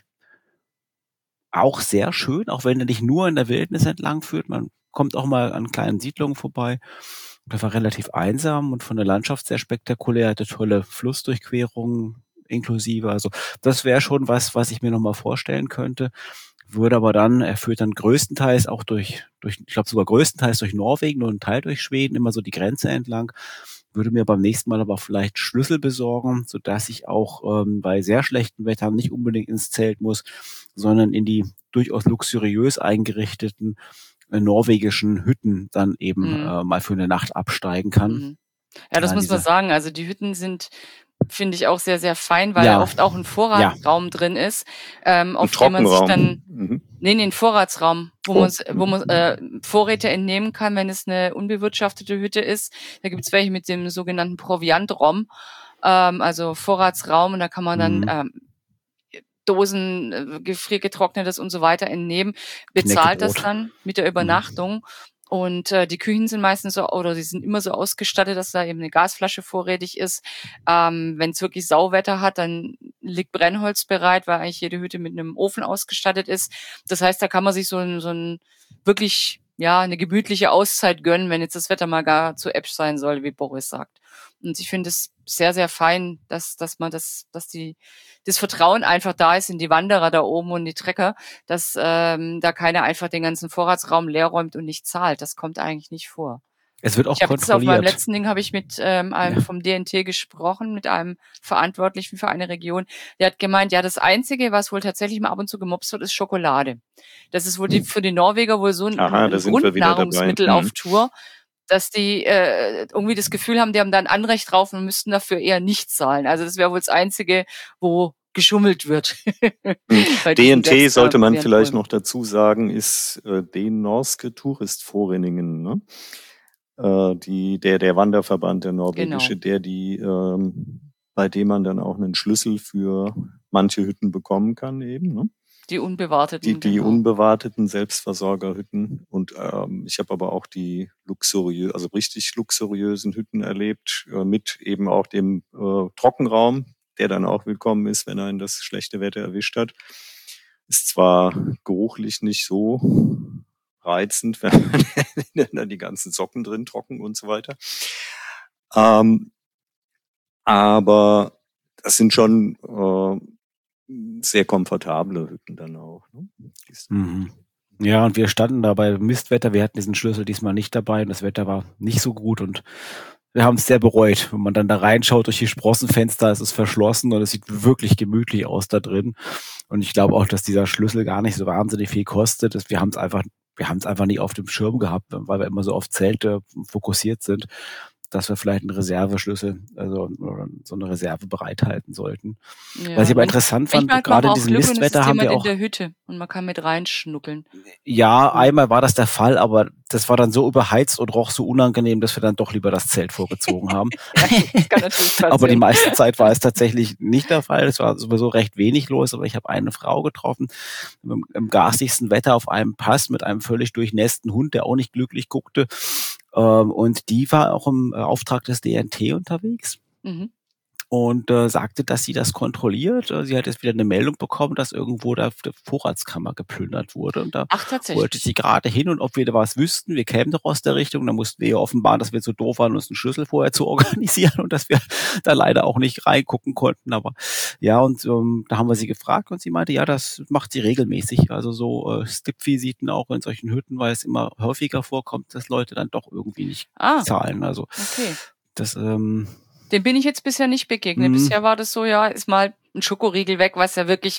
auch sehr schön, auch wenn er nicht nur in der Wildnis entlang führt. Man kommt auch mal an kleinen Siedlungen vorbei. Der war relativ einsam und von der Landschaft sehr spektakulär, hatte tolle Flussdurchquerungen inklusive. Also das wäre schon was, was ich mir nochmal vorstellen könnte. Würde aber dann, er führt dann größtenteils auch durch, durch, ich glaube sogar größtenteils durch Norwegen und einen Teil durch Schweden, immer so die Grenze entlang. Würde mir beim nächsten Mal aber vielleicht Schlüssel besorgen, sodass ich auch ähm, bei sehr schlechtem Wetter nicht unbedingt ins Zelt muss, sondern in die durchaus luxuriös eingerichteten äh, norwegischen Hütten dann eben Mhm. äh, mal für eine Nacht absteigen kann. Mhm. Ja, das Ja, muss man diese- sagen. Also die Hütten sind, finde ich, auch sehr, sehr fein, weil Ja. oft auch ein Vorratsraum drin ist, ähm, Ein auf dem man sich Trockenraum. dann Mhm. Nee, nee, 'n Vorratsraum, wo Oh. man wo man äh, Vorräte entnehmen kann, wenn es eine unbewirtschaftete Hütte ist. Da gibt's welche mit dem sogenannten Proviant-Rom, ähm, also Vorratsraum, und da kann man dann Mhm. ähm, Dosen, äh, gefriergetrocknetes und so weiter entnehmen, bezahlt das Knäckebrot. dann mit der Übernachtung. Und äh, die Küchen sind meistens so, oder sie sind immer so ausgestattet, dass da eben eine Gasflasche vorrätig ist. Ähm, wenn es wirklich Sauwetter hat, dann liegt Brennholz bereit, weil eigentlich jede Hütte mit einem Ofen ausgestattet ist. Das heißt, da kann man sich so ein, so ein wirklich, ja, eine gemütliche Auszeit gönnen, wenn jetzt das Wetter mal gar zu Eppsch sein soll, wie Boris sagt. Und ich finde es sehr, sehr fein, dass, dass man das, dass die, das Vertrauen einfach da ist in die Wanderer da oben und die Trecker, dass ähm, da keiner einfach den ganzen Vorratsraum leer räumt und nicht zahlt. Das kommt eigentlich nicht vor. Es wird auch Ich habe jetzt auf meinem kontrolliert. letzten Ding habe ich mit ähm, einem Ja. vom D N T gesprochen, mit einem Verantwortlichen für eine Region. Der hat gemeint, ja, das Einzige, was wohl tatsächlich mal ab und zu gemobst wird, ist Schokolade. Das ist wohl die, für die Norweger wohl so ein, Aha, da ein sind wir wieder dabei. Grundnahrungsmittel Mhm. auf Tour, dass die äh, irgendwie das Gefühl haben, die haben da ein Anrecht drauf und müssten dafür eher nicht zahlen. Also das wäre wohl das Einzige, wo geschummelt wird. Bei D diesen N T sechs, sollte äh, man Provianträumen. vielleicht noch dazu sagen, ist äh, den Norske Turistforeningen, ne? Äh, die, der, der Wanderverband, der norwegische, Genau. der die, ähm, bei dem man dann auch einen Schlüssel für manche Hütten bekommen kann eben, ne? Die unbewarteten. Die, die genau. unbewarteten Selbstversorgerhütten. Und ähm, ich habe aber auch die luxuriös, also richtig luxuriösen Hütten erlebt, äh, mit eben auch dem äh, Trockenraum, der dann auch willkommen ist, wenn einen das schlechte Wetter erwischt hat. Ist zwar geruchlich nicht so reizend, wenn dann die ganzen Socken drin trocken und so weiter. Ähm, aber das sind schon äh, sehr komfortable Hütten dann auch. Ne? Mhm. Ja, und wir standen da bei Mistwetter. Wir hatten diesen Schlüssel diesmal nicht dabei und das Wetter war nicht so gut und wir haben es sehr bereut. Wenn man dann da reinschaut durch die Sprossenfenster, es ist verschlossen und es sieht wirklich gemütlich aus da drin. Und ich glaube auch, dass dieser Schlüssel gar nicht so wahnsinnig viel kostet. Wir haben es einfach, wir haben es einfach nie auf dem Schirm gehabt, weil wir immer so auf Zelte fokussiert sind, dass wir vielleicht einen Reserveschlüssel, also oder so eine Reserve bereithalten sollten. Ja, Was ich aber manch- interessant fand, manchmal hat man gerade aber in auch diesem Glück und es Mistwetter ist haben wir jemand in auch, der Hütte und man kann mit reinschnuckeln. ja, Ja. einmal war das der Fall, aber das war dann so überheizt und roch so unangenehm, dass wir dann doch lieber das Zelt vorgezogen haben. Ja, das kann natürlich Aber die passieren. meiste Zeit war es tatsächlich nicht der Fall. Es war sowieso recht wenig los, aber ich habe eine Frau getroffen im, im garstigsten Wetter auf einem Pass mit einem völlig durchnässten Hund, der auch nicht glücklich guckte. Ähm, und die war auch im äh, Auftrag des D N T unterwegs. Mhm. Und äh, sagte, dass sie das kontrolliert. Äh, Sie hat jetzt wieder eine Meldung bekommen, dass irgendwo da die Vorratskammer geplündert wurde. Und da Ach, wollte tatsächlich. sie gerade hin und ob wir da was wüssten. Wir kämen doch aus der Richtung. Da mussten wir ihr offenbaren, dass wir so doof waren, uns einen Schlüssel vorher zu organisieren und dass wir da leider auch nicht reingucken konnten. Aber ja, und ähm, da haben wir sie gefragt und sie meinte, ja, das macht sie regelmäßig. Also so äh, Skip-Visiten auch in solchen Hütten, weil es immer häufiger vorkommt, dass Leute dann doch irgendwie nicht Ah, zahlen. Also okay. das, ähm, Dem bin ich jetzt bisher nicht begegnet. mh, Bisher war das so, ja, ist mal ein Schokoriegel weg, was ja wirklich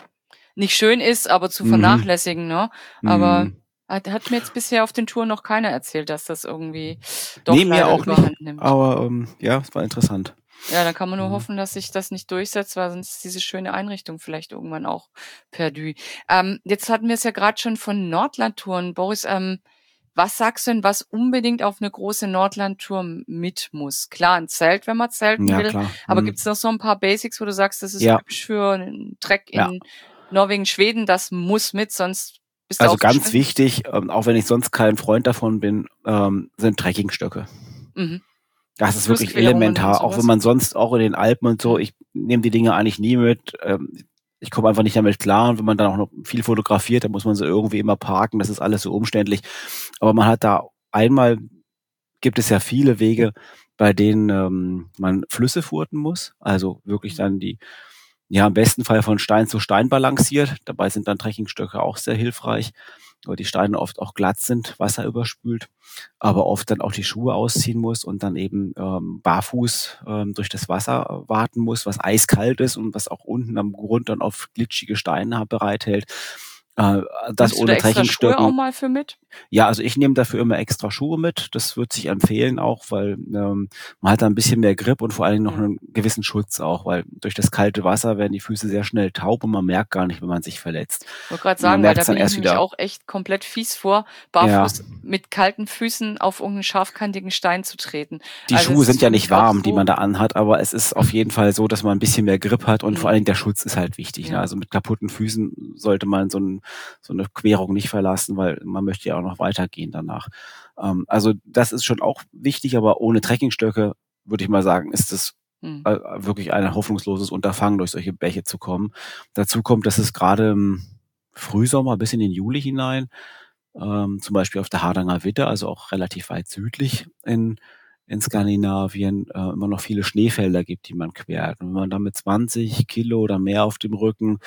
nicht schön ist, aber zu mhm, vernachlässigen, ne? Aber mhm. hat, hat mir jetzt bisher auf den Touren noch keiner erzählt, dass das irgendwie doch Nee, mir leider auch nicht, überhand nimmt. aber ähm, ja, es war interessant. Ja, dann kann man nur Mhm. hoffen, dass sich das nicht durchsetzt, weil sonst ist diese schöne Einrichtung vielleicht irgendwann auch perdu. Ähm, jetzt hatten wir es ja gerade schon von Nordlandtouren. Boris, ähm, was sagst du denn, was unbedingt auf eine große Nordlandtour mit muss? Klar, ein Zelt, wenn man zelten Ja, will, klar. aber Mhm. gibt es noch so ein paar Basics, wo du sagst, das ist Ja, typisch für einen Trek ja. in Norwegen, Schweden, das muss mit, sonst bist du Also ganz aufgeschmissen? wichtig, ähm, auch wenn ich sonst kein Freund davon bin, ähm, sind Trekkingstöcke. Mhm. Das ist wirklich Flussquerungen und elementar, auch wenn sowas. man sonst auch in den Alpen und so, Mhm. ich nehme die Dinge eigentlich nie mit. Ähm, ich komme einfach nicht damit klar und wenn man dann auch noch viel fotografiert, dann muss man sie irgendwie immer parken, das ist alles so umständlich. Aber man hat da einmal, gibt es ja viele Wege, bei denen ähm, man Flüsse furten muss, also wirklich Mhm. dann die, ja, im besten Fall von Stein zu Stein balanciert. Dabei sind dann Trekkingstöcke auch sehr hilfreich, weil die Steine oft auch glatt sind, Wasser überspült, aber oft dann auch die Schuhe ausziehen muss und dann eben ähm, barfuß ähm, durch das Wasser äh, warten muss, was eiskalt ist und was auch unten am Grund dann auf glitschige Steine bereithält. Äh, das Nimmst du da ohne extra Schuhe auch Trekkingstöcken. mal für mit? Ja, also ich nehme dafür immer extra Schuhe mit. Das wird sich empfehlen auch, weil ähm, man hat da ein bisschen mehr Grip und vor allen Dingen noch Mhm. einen gewissen Schutz auch, weil durch das kalte Wasser werden die Füße sehr schnell taub und man merkt gar nicht, wenn man sich verletzt. Wollte gerade Und man sagen, weil merkt da es dann bin ich erst nämlich wieder. auch echt komplett fies vor, Ja, barfuß mit kalten Füßen auf irgendeinen scharfkantigen Stein zu treten. die Also Schuhe es ist sind ja für mich nicht auch warm, die so. man da anhat, aber es ist auf jeden Fall so, dass man ein bisschen mehr Grip hat und vor Mhm. allen Dingen der Schutz ist halt wichtig. Ne? Ja. Also mit kaputten Füßen sollte man so, ein, so eine Querung nicht verlassen, weil man möchte ja auch noch weitergehen danach. Ähm, also das ist schon auch wichtig, aber ohne Trekkingstöcke würde ich mal sagen, ist es Mhm. äh, wirklich ein hoffnungsloses Unterfangen, durch solche Bäche zu kommen. Dazu kommt, dass es gerade im Frühsommer bis in den Juli hinein, ähm, zum Beispiel auf der Hardanger Witte, also auch relativ weit südlich in, in Skandinavien, äh, immer noch viele Schneefelder gibt, die man quert. Und wenn man dann mit zwanzig Kilo oder mehr auf dem Rücken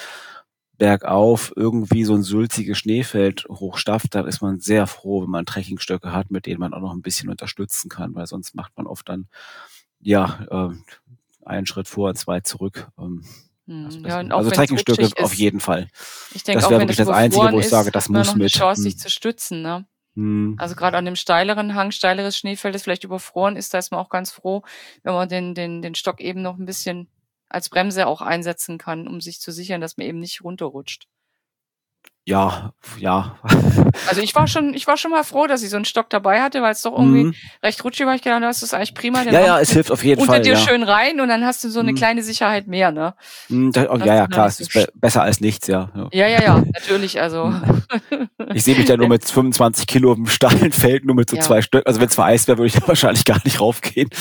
bergauf irgendwie so ein sulziges Schneefeld hochstafft, dann ist man sehr froh, wenn man Trekkingstöcke hat, mit denen man auch noch ein bisschen unterstützen kann, weil sonst macht man oft dann, ja, äh, einen Schritt vor und zwei zurück. Ähm, also, Mhm. das, Ja, und also auch wenn es Trekkingstöcke rutschig auf ist. jeden Fall. Ich denke Das auch, wäre wenn wirklich das das Einzige, überfroren wo ich sage, ist, das hat man muss noch eine mit. Chance, sich Hm. zu stützen, ne? Hm. Also gerade an dem steileren Hang, steileres Schneefeld, das vielleicht überfroren ist, da ist man auch ganz froh, wenn man den, den, den Stock eben noch ein bisschen als Bremse auch einsetzen kann, um sich zu sichern, dass man eben nicht runterrutscht. Ja, ja. Also ich war schon, ich war schon mal froh, dass ich so einen Stock dabei hatte, weil es doch irgendwie Mhm. recht rutschig war. Ich gedacht, das ist eigentlich prima. Den Ja, ja, rammst es du hilft auf jeden unter Fall, dir ja. schön rein und dann hast du so eine Mhm. kleine Sicherheit mehr, ne? Mhm, da, oh, Dass ja, ja, du da klar, nicht es so ist be sch besser als nichts, ja. ja. Ja, ja, ja, natürlich, also Mhm. Ich sehe mich da nur mit fünfundzwanzig Kilo im steilen Feld, nur mit so Ja. zwei Stück. Also wenn es vereist wäre, würde ich da wahrscheinlich gar nicht raufgehen.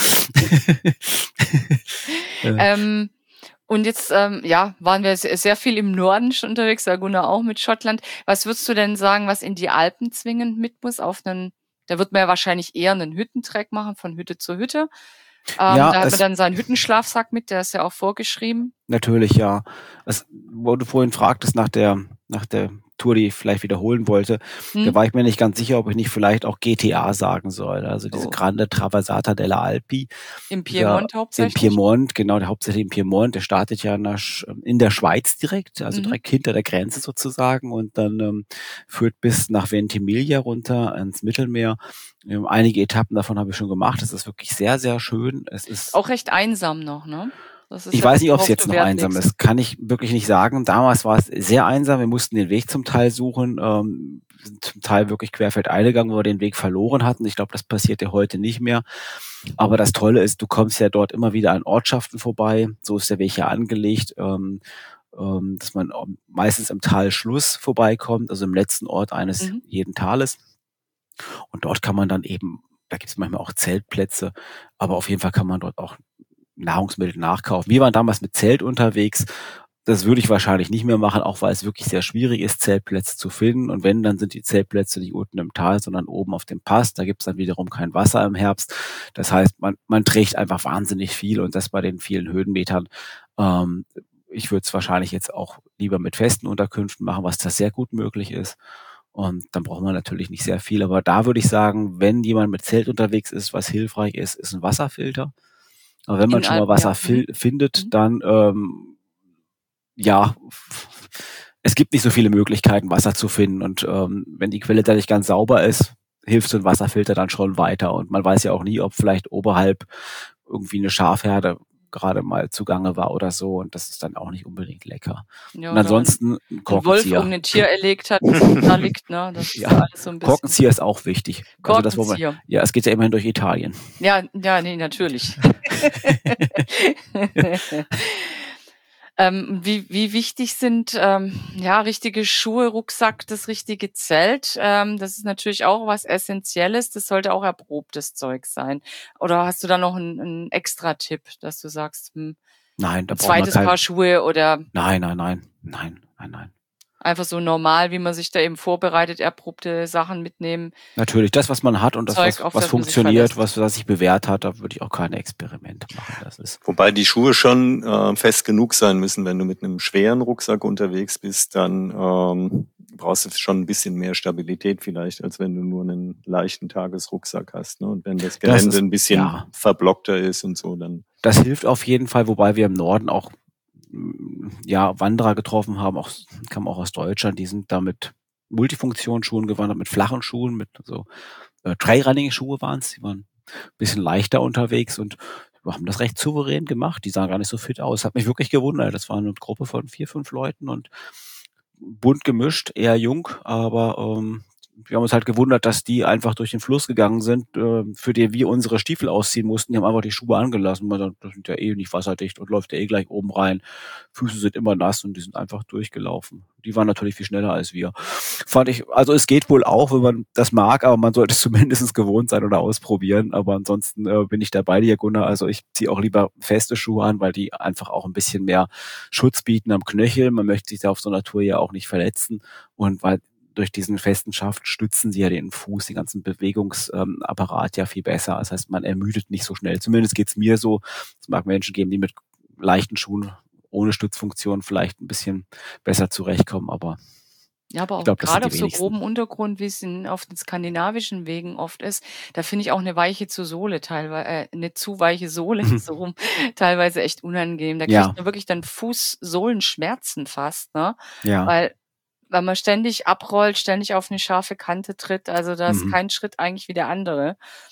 Ja. Ähm, und jetzt, ähm, ja, waren wir se sehr viel im Norden schon unterwegs, Laguna auch mit Schottland. Was würdest du denn sagen, was in die Alpen zwingend mit muss auf 'nen da wird man ja wahrscheinlich eher 'nen Hüttentrek machen von Hütte zu Hütte. Ähm, Ja, da hat man es dann seinen Hüttenschlafsack mit, der ist ja auch vorgeschrieben. natürlich, ja. Es, wo du vorhin fragtest nach der nach der Tour, die ich vielleicht wiederholen wollte, da Mhm. war ich mir nicht ganz sicher, ob ich nicht vielleicht auch G T A sagen soll. Also diese Oh. Grande Traversata delle Alpi. Im Dieser Piemont im hauptsächlich? Piemont, genau, der hauptsächlich im Piemont, der startet ja in der, Sch in der Schweiz direkt, also Mhm. direkt hinter der Grenze sozusagen und dann ähm, führt bis nach Ventimiglia runter ins Mittelmeer. Ähm, einige Etappen davon habe ich schon gemacht. Das ist wirklich sehr, sehr schön. Es ist Auch recht einsam noch, ne? Das ist Ich ja weiß das, nicht, ob es worauf jetzt du noch Wert einsam legst. ist. Kann ich wirklich nicht sagen. Damals war es sehr einsam. Wir mussten den Weg zum Teil suchen. Ähm, sind zum Teil wirklich querfeldein gegangen, wo wir den Weg verloren hatten. Ich glaube, das passiert ja heute nicht mehr. Aber das Tolle ist, du kommst ja dort immer wieder an Ortschaften vorbei. So ist der Weg ja angelegt, ähm, ähm, dass man ähm, meistens im Talschluss vorbeikommt, also im letzten Ort eines Mhm. jeden Tales. Und dort kann man dann eben, da gibt es manchmal auch Zeltplätze, aber auf jeden Fall kann man dort auch Nahrungsmittel nachkaufen. Wir waren damals mit Zelt unterwegs. Das würde ich wahrscheinlich nicht mehr machen, auch weil es wirklich sehr schwierig ist, Zeltplätze zu finden. Und wenn, dann sind die Zeltplätze nicht unten im Tal, sondern oben auf dem Pass. Da gibt es dann wiederum kein Wasser im Herbst. Das heißt, man, man trägt einfach wahnsinnig viel und das bei den vielen Höhenmetern. Ähm, ich würde es wahrscheinlich jetzt auch lieber mit festen Unterkünften machen, was da sehr gut möglich ist. Und dann braucht man natürlich nicht sehr viel. Aber da würde ich sagen, wenn jemand mit Zelt unterwegs ist, was hilfreich ist, ist ein Wasserfilter. Aber wenn man In schon mal Alpen, ja. Wasser fil Mhm. findet, Mhm. dann ähm, ja, es gibt nicht so viele Möglichkeiten, Wasser zu finden. Und ähm, wenn die Quelle da nicht ganz sauber ist, hilft so ein Wasserfilter dann schon weiter. Und man weiß ja auch nie, ob vielleicht oberhalb irgendwie eine Schafherde gerade mal zugange war oder so. Und das ist dann auch nicht unbedingt lecker. Ja, Und oder ein ansonsten ein 'n Wolf Korkenzieher. irgendein Tier erlegt hat, das da liegt, ne? Das ist ja Ja, alles so 'n bisschen Korkenzieher ist auch wichtig. Also das wollen wir, Korkenzieher. ja, es geht ja immerhin durch Italien. Ja, ja, ne, natürlich. Ähm, wie wie wichtig sind, ähm, ja, richtige Schuhe, Rucksack, das richtige Zelt? Ähm, das ist natürlich auch was Essenzielles. Das sollte auch erprobtes Zeug sein. Oder hast du da noch 'n 'n Extratipp, dass du sagst, hm, Nein, da 'n braucht man zweites kein Paar Schuhe oder Nein, nein, nein, nein, nein, nein. einfach so normal, wie man sich da eben vorbereitet, erprobte Sachen mitnehmen, Natürlich, das, was man hat und das, Zeug, was auf was das man sich funktioniert, verlässt. was was sich bewährt hat, da würde ich auch keine Experimente machen. Das ist Wobei die Schuhe schon äh, fest genug sein müssen. Wenn du mit einem schweren Rucksack unterwegs bist, dann ähm, brauchst du schon ein bisschen mehr Stabilität vielleicht, als wenn du nur einen leichten Tagesrucksack hast. Ne? Und wenn das das Gelände ist ein bisschen ja, verblockter ist und so, dann das hilft auf jeden Fall, wobei wir im Norden auch mm, ja Wanderer getroffen haben, auch kamen auch aus Deutschland, die sind da mit Multifunktionsschuhen gewandert, mit flachen Schuhen, mit so äh, Trailrunning-Schuhe waren's, die waren ein bisschen leichter unterwegs und wir haben das recht souverän gemacht. Die sahen gar nicht so fit aus. Hat mich wirklich gewundert. Das war eine Gruppe von vier, fünf Leuten und bunt gemischt, eher jung, aber ähm, wir haben uns halt gewundert, dass die einfach durch den Fluss gegangen sind, äh, für die wir unsere Stiefel ausziehen mussten. Die haben einfach die Schuhe angelassen. Man sagt, das sind ja eh nicht wasserdicht und läuft ja eh gleich oben rein. Füße sind immer nass und die sind einfach durchgelaufen. Die waren natürlich viel schneller als wir. Fand ich, also es geht wohl auch, wenn man das mag, aber man sollte es zumindest gewohnt sein oder ausprobieren. Aber ansonsten äh, bin ich da bei dir, Gunnar. Also ich ziehe auch lieber feste Schuhe an, weil die einfach auch ein bisschen mehr Schutz bieten am Knöchel. Man möchte sich da auf so einer Tour ja auch nicht verletzen und weil durch diesen festen Schaft stützen sie ja den Fuß, den ganzen Bewegungsapparat ja viel besser. Das heißt, man ermüdet nicht so schnell. Zumindest geht's mir so. Es mag Menschen geben, die mit leichten Schuhen ohne Stützfunktion vielleicht ein bisschen besser zurechtkommen, aber Ja, aber ich auch glaube, das sind grade die auf so wenigsten. grobem Untergrund, wie's in auf den skandinavischen Wegen oft ist, da finde ich auch 'ne weiche zu Sohle teilwei äh, 'ne zu weiche Sohle, so rum, teilweise echt unangenehm. Da kriegt Ja, man wirklich dann Fußsohlenschmerzen fast, ne? ja, Weil weil man ständig abrollt, ständig auf 'ne scharfe Kante tritt. Also, da ist mhm. kein Schritt eigentlich wie der andere.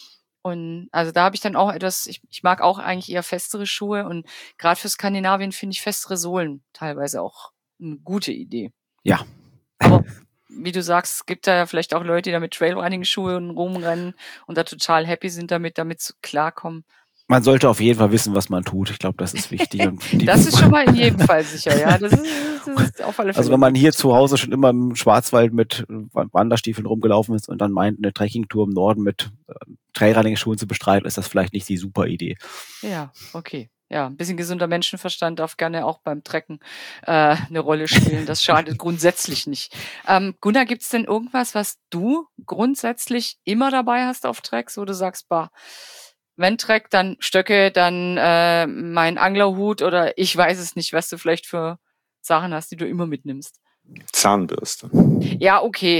Und also, da habe ich dann auch etwas ich ich mag auch eigentlich eher festere Schuhe und grad für Skandinavien finde ich festere Sohlen teilweise auch 'ne gute Idee. Ja, Aber wie du sagst, es gibt da ja vielleicht auch Leute, die da mit Trailrunning-Schuhen rumrennen und da total happy sind damit, damit zu klarkommen. Man sollte auf jeden Fall wissen, was man tut. Ich glaube, das ist wichtig. Und die Das ist schon mal in jedem Fall sicher, ja. Das ist, das ist auf alle Fälle. Also wenn man hier zu Hause schon immer im Schwarzwald mit Wanderstiefeln rumgelaufen ist und dann meint, eine Trekkingtour im Norden mit äh, Trailrunning-Schuhen zu bestreiten, ist das vielleicht nicht die super Idee. Ja, okay. Ja, ein bisschen gesunder Menschenverstand darf gerne auch beim Trekken äh, eine Rolle spielen. Das schadet grundsätzlich nicht. Ähm, Gunnar, gibt's denn irgendwas, was du grundsätzlich immer dabei hast auf Treks, wo du sagst, bah, wenn Trek, dann Stöcke, dann äh, mein Anglerhut oder ich weiß es nicht, was du vielleicht für Sachen hast, die du immer mitnimmst. Zahnbürste. Ja, okay.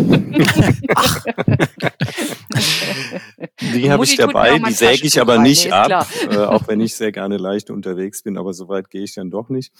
Die habe ich dabei, die säge ich aber nicht ab, äh, auch wenn ich sehr gerne leicht unterwegs bin, aber so weit gehe ich dann doch nicht.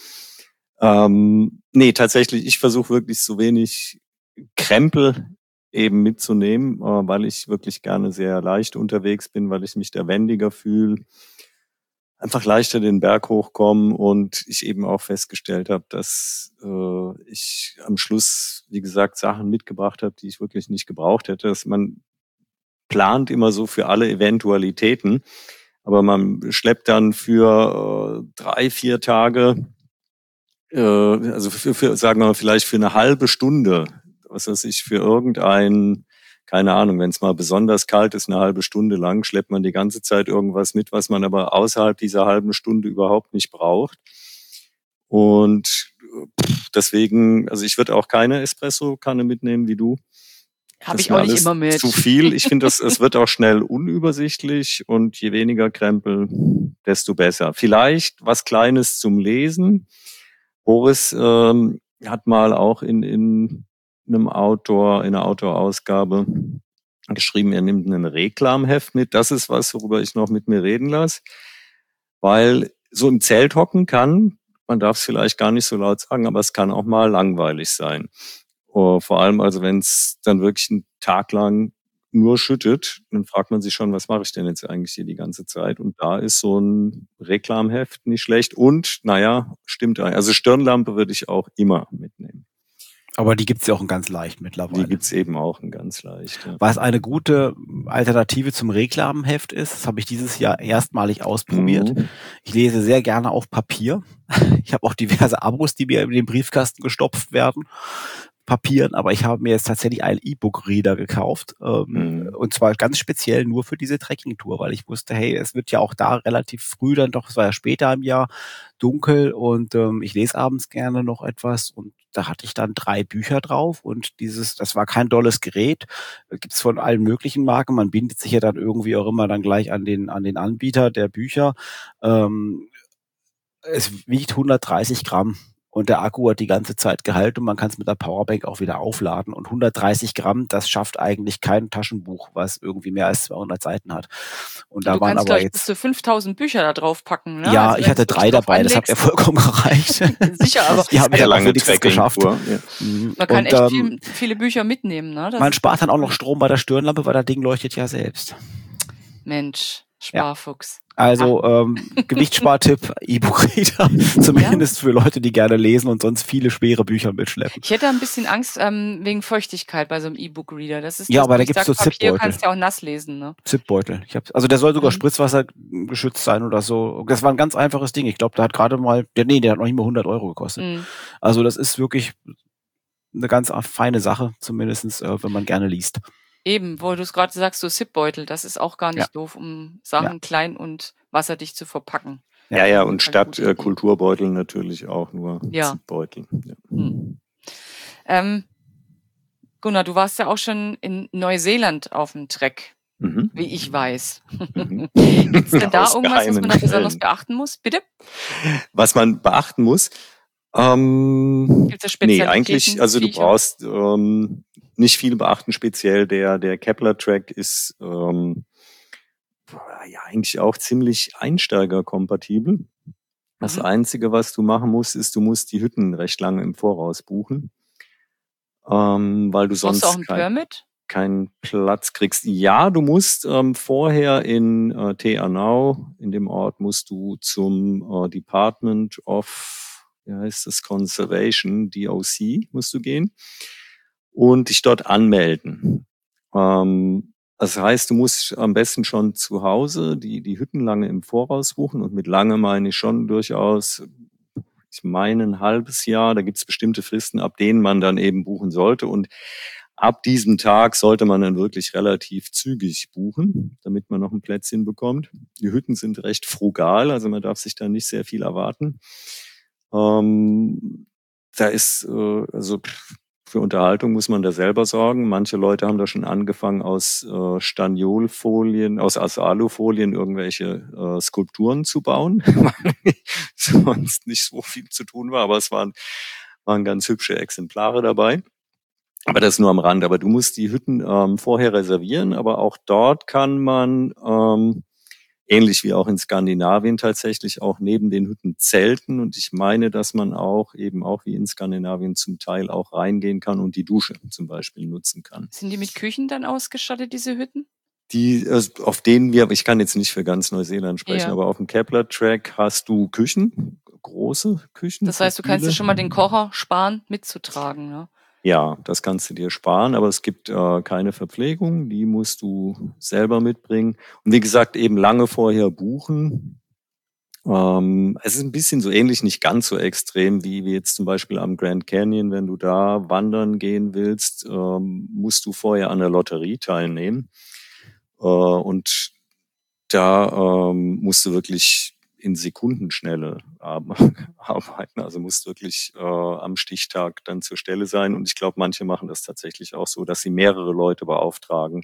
Ähm, nee, tatsächlich, ich versuche wirklich so wenig Krempel eben mitzunehmen, äh, weil ich wirklich gerne sehr leicht unterwegs bin, weil ich mich da wendiger fühle, einfach leichter den Berg hochkommen und ich eben auch festgestellt habe, dass äh, ich am Schluss, wie gesagt, Sachen mitgebracht habe, die ich wirklich nicht gebraucht hätte. Dass man plant immer so für alle Eventualitäten, aber man schleppt dann für äh, drei, vier Tage, äh, also für, für, sagen wir mal, vielleicht für eine halbe Stunde, was weiß ich, für irgendein, keine Ahnung, wenn es mal besonders kalt ist, eine halbe Stunde lang, schleppt man die ganze Zeit irgendwas mit, was man aber außerhalb dieser halben Stunde überhaupt nicht braucht. Und deswegen, also ich würde auch keine Espresso-Kanne mitnehmen wie du. Habe ich auch nicht immer mit. Zu viel. Ich finde, es wird auch schnell unübersichtlich und je weniger Krempel, desto besser. Vielleicht was Kleines zum Lesen. Boris ähm, hat mal auch in, in einem Outdoor, in einer Outdoor-Ausgabe geschrieben, er nimmt ein Reklamheft mit. Das ist was, worüber ich noch mit mir reden lasse. Weil so im Zelt hocken kann, man darf es vielleicht gar nicht so laut sagen, aber es kann auch mal langweilig sein. Vor allem also, wenn es dann wirklich einen Tag lang nur schüttet, dann fragt man sich schon, was mache ich denn jetzt eigentlich hier die ganze Zeit? Und da ist so ein Reklamheft nicht schlecht. Und, naja, stimmt, also Stirnlampe würde ich auch immer mitnehmen. Aber die gibt's ja auch in ganz leicht mittlerweile. Die gibt's eben auch in ganz leicht. Ja. Was eine gute Alternative zum Reklamheft ist, das habe ich dieses Jahr erstmalig ausprobiert. Mhm. Ich lese sehr gerne auf Papier. Ich habe auch diverse Abos, die mir in den Briefkasten gestopft werden. Papieren, aber ich habe mir jetzt tatsächlich einen E-Book-Reader gekauft ähm, mhm. und zwar ganz speziell nur für diese Trekkingtour, weil ich wusste, hey, es wird ja auch da relativ früh dann doch, es war ja später im Jahr, dunkel und ähm, ich lese abends gerne noch etwas und da hatte ich dann drei Bücher drauf und dieses, das war kein dolles Gerät, gibt's von allen möglichen Marken, man bindet sich ja dann irgendwie auch immer dann gleich an den an den Anbieter der Bücher. Ähm, es wiegt hundertdreißig Gramm. Und der Akku hat die ganze Zeit gehalten und man kann es mit der Powerbank auch wieder aufladen. Und hundertdreißig Gramm, das schafft eigentlich kein Taschenbuch, was irgendwie mehr als zweihundert Seiten hat. Und da du waren kannst aber gleich jetzt bis zu fünftausend Bücher da drauf packen. Ne? Ja, also ich hatte drei dabei, anlegst, das hat mir vollkommen gereicht. Sicher, aber die haben ja lange wenigstens geschafft. Ja. Man kann und, echt ähm, viel, viele Bücher mitnehmen. Ne? Das man spart dann auch noch Strom bei der Stirnlampe, weil das Ding leuchtet ja selbst. Mensch, Sparfuchs. Ja. Also ähm, Gewichtsspartipp, E-Book-Reader, zumindest ja. für Leute, die gerne lesen und sonst viele schwere Bücher mitschleppen. Ich hätte ein bisschen Angst ähm, wegen Feuchtigkeit bei so einem E-Book-Reader. Das ist ja, das, aber da gibt's so Papier Zipbeutel. kannst du ja auch nass lesen. Ne? Zipbeutel. Ich hab's, also der soll sogar Mhm. Spritzwasser geschützt sein oder so. Das war ein ganz einfaches Ding. Ich glaube, der hat gerade mal, der, nee, der hat noch nicht mal hundert Euro gekostet. Mhm. Also das ist wirklich eine ganz feine Sache, zumindestens, äh, wenn man gerne liest. Eben, wo du es gerade sagst, so Zipbeutel, das ist auch gar nicht Ja. doof, um Sachen Ja. klein und wasserdicht zu verpacken. Ja, ja, und Das ist eine statt gute äh, Idee. Kulturbeutel natürlich auch nur Ja. Zipbeutel. Ja. Hm. Ähm, Gunnar, du warst ja auch schon in Neuseeland auf dem Trek, Mhm. wie ich weiß. Mhm. Gibt es denn da Aus irgendwas, was man da geheimen besonders Quellen. beachten muss? Bitte? Was man beachten muss? Ähm, Gibt es nee, Spezialitäten? eigentlich, also du Viecher? brauchst ähm, nicht viel beachten. Speziell der der Kepler Track ist ähm, ja eigentlich auch ziemlich einsteigerkompatibel. Das Mhm. Einzige, was du machen musst, ist, du musst die Hütten recht lange im Voraus buchen, ähm, weil du Brauchst du auch sonst ein kein, Permit? keinen Platz kriegst. Ja, du musst ähm, vorher in äh, Te Anau, in dem Ort, musst du zum äh, Department of wie heißt das, Conservation, D O C, musst du gehen und dich dort anmelden. Ähm, das heißt, du musst am besten schon zu Hause die, die Hütten lange im Voraus buchen, und mit lange meine ich schon durchaus, ich meine ein halbes Jahr, da gibt es bestimmte Fristen, ab denen man dann eben buchen sollte, und ab diesem Tag sollte man dann wirklich relativ zügig buchen, damit man noch ein Plätzchen bekommt. Die Hütten sind recht frugal, also man darf sich da nicht sehr viel erwarten. Ähm, da ist, äh, also für Unterhaltung muss man da selber sorgen. Manche Leute haben da schon angefangen, aus äh, Staniolfolien, aus, aus Alufolien irgendwelche äh, Skulpturen zu bauen, weil sonst nicht so viel zu tun war, aber es waren, waren ganz hübsche Exemplare dabei. Aber das nur am Rand. Aber du musst die Hütten ähm, vorher reservieren, aber auch dort kann man, ähm, ähnlich wie auch in Skandinavien, tatsächlich auch neben den Hütten zelten. Und ich meine, dass man auch eben auch wie in Skandinavien zum Teil auch reingehen kann und die Dusche zum Beispiel nutzen kann. Sind die mit Küchen dann ausgestattet, diese Hütten? Die, auf denen wir, ich kann jetzt nicht für ganz Neuseeland sprechen, Ja. aber auf dem Kepler-Track hast du Küchen, große Küchen. Das heißt, du kannst dir schon mal den Kocher sparen, mitzutragen, ne? Ja, das kannst du dir sparen, aber es gibt äh, keine Verpflegung, die musst du selber mitbringen. Und wie gesagt, eben lange vorher buchen. Ähm, es ist ein bisschen so ähnlich, nicht ganz so extrem wie, wie jetzt zum Beispiel am Grand Canyon. Wenn du da wandern gehen willst, ähm, musst du vorher an der Lotterie teilnehmen. Äh, und da ähm, musst du wirklich in Sekundenschnelle arbeiten. Also musst wirklich äh, am Stichtag dann zur Stelle sein. Und ich glaube, manche machen das tatsächlich auch so, dass sie mehrere Leute beauftragen,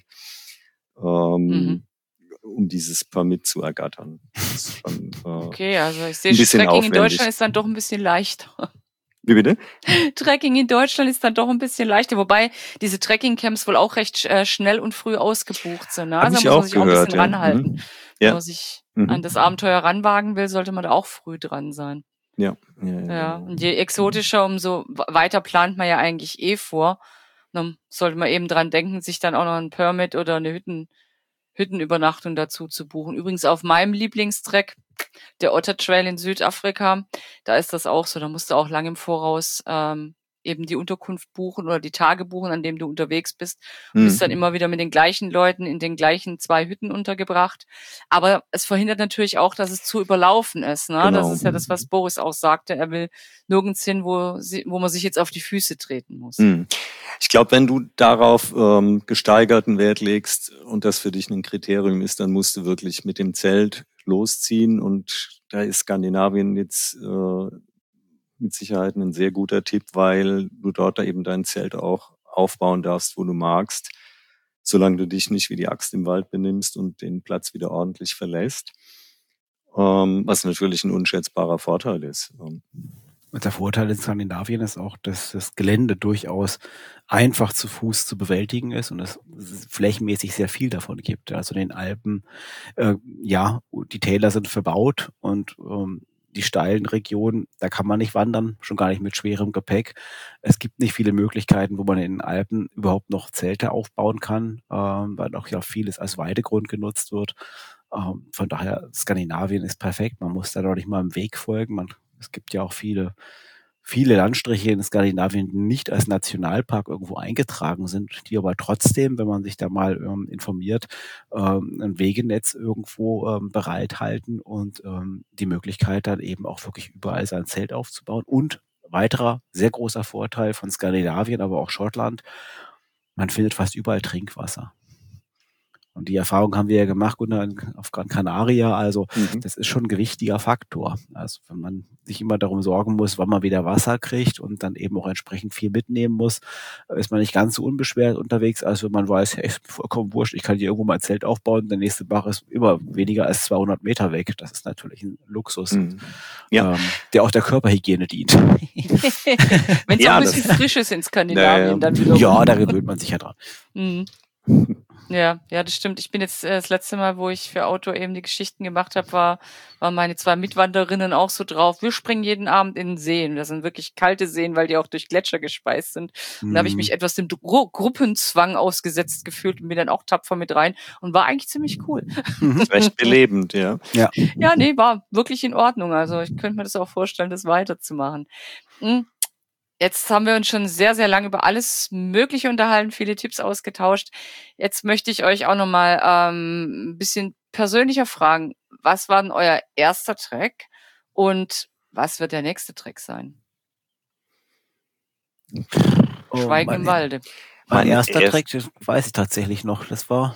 ähm, Mhm. um dieses Permit zu ergattern. Das ist schon, äh, Okay, also ich sehe, ein bisschen Trekking in aufwendig. Deutschland ist dann doch ein bisschen leichter. Wie bitte? Trekking in Deutschland ist dann doch ein bisschen leichter, wobei diese Trekking-Camps wohl auch recht äh, schnell und früh ausgebucht sind. Ne? Hab Also ich da muss man auch sich auch ein gehört, bisschen ja. ranhalten. Mhm. Wenn Ja. man sich Mhm. an das Abenteuer ranwagen will, sollte man da auch früh dran sein. Ja. Ja, ja, Ja, genau. und je exotischer, umso w- weiter plant man ja eigentlich eh vor. Dann sollte man eben dran denken, sich dann auch noch ein Permit oder eine Hütten, Hüttenübernachtung dazu zu buchen. Übrigens auf meinem Lieblingstreck, der Otter Trail in Südafrika, da ist das auch so. Da musst du auch lange im Voraus ähm, eben die Unterkunft buchen oder die Tage buchen, an dem du unterwegs bist. Und bist dann Mhm. immer wieder mit den gleichen Leuten in den gleichen zwei Hütten untergebracht. Aber es verhindert natürlich auch, dass es zu überlaufen ist. Ne? Das Genau. ist ja das, was Boris auch sagte. Er will nirgends hin, wo, sie, wo man sich jetzt auf die Füße treten muss. Mhm. Ich glaube, wenn du darauf ähm, gesteigerten Wert legst und das für dich ein Kriterium ist, dann musst du wirklich mit dem Zelt losziehen. Und da ist Skandinavien jetzt äh, mit Sicherheit ein sehr guter Tipp, weil du dort da eben dein Zelt auch aufbauen darfst, wo du magst, solange du dich nicht wie die Axt im Wald benimmst und den Platz wieder ordentlich verlässt. Ähm, was natürlich ein unschätzbarer Vorteil ist. Ähm, Und der Vorteil in Skandinavien ist auch, dass das Gelände durchaus einfach zu Fuß zu bewältigen ist und es flächenmäßig sehr viel davon gibt. Also in den Alpen, äh, ja, die Täler sind verbaut und ähm, die steilen Regionen, da kann man nicht wandern, schon gar nicht mit schwerem Gepäck. Es gibt nicht viele Möglichkeiten, wo man in den Alpen überhaupt noch Zelte aufbauen kann, ähm, weil auch ja vieles als Weidegrund genutzt wird. Ähm, von daher, Skandinavien ist perfekt. Man muss da doch nicht mal im Weg folgen. Man Es gibt ja auch viele, viele Landstriche in Skandinavien, die nicht als Nationalpark irgendwo eingetragen sind, die aber trotzdem, wenn man sich da mal ähm, informiert, ähm, ein Wegenetz irgendwo ähm, bereithalten und ähm, die Möglichkeit dann eben auch wirklich überall sein Zelt aufzubauen. Und weiterer sehr großer Vorteil von Skandinavien, aber auch Schottland, man findet fast überall Trinkwasser. Und die Erfahrung haben wir ja gemacht auf Gran Canaria. Also Mhm. das ist schon ein gewichtiger Faktor. Also wenn man sich immer darum sorgen muss, wann man wieder Wasser kriegt und dann eben auch entsprechend viel mitnehmen muss, ist man nicht ganz so unbeschwert unterwegs, als wenn man weiß, hey, ist vollkommen wurscht, ich kann hier irgendwo mal ein Zelt aufbauen, der nächste Bach ist immer weniger als zweihundert Meter weg. Das ist natürlich ein Luxus, Mhm. Ja. ähm, der auch der Körperhygiene dient. Wenn es Ja, auch ein das- bisschen frisch ist in Skandinavien, Naja. dann wiederum. Ja, da gewöhnt man sich ja dran. Mhm. Ja, ja, das stimmt. Ich bin jetzt äh, das letzte Mal, wo ich für Outdoor eben die Geschichten gemacht habe, war, waren meine zwei Mitwanderinnen auch so drauf. Wir springen jeden Abend in den Seen. Das sind wirklich kalte Seen, weil die auch durch Gletscher gespeist sind. Und da habe ich mich Mhm. etwas dem Gru Gruppenzwang ausgesetzt gefühlt und bin dann auch tapfer mit rein und war eigentlich ziemlich cool. Mhm. Recht belebend, ja. Ja. Ja, nee, war wirklich in Ordnung. Also ich könnte mir das auch vorstellen, das weiterzumachen. Hm. Jetzt haben wir uns schon sehr, sehr lange über alles Mögliche unterhalten, viele Tipps ausgetauscht. Jetzt möchte ich euch auch nochmal ähm, ein bisschen persönlicher fragen. Was war denn euer erster Trek und was wird der nächste Trek sein? Oh, Schweigen mein, im Walde. mein Mein erster erst- Track, das weiß ich tatsächlich noch. Das war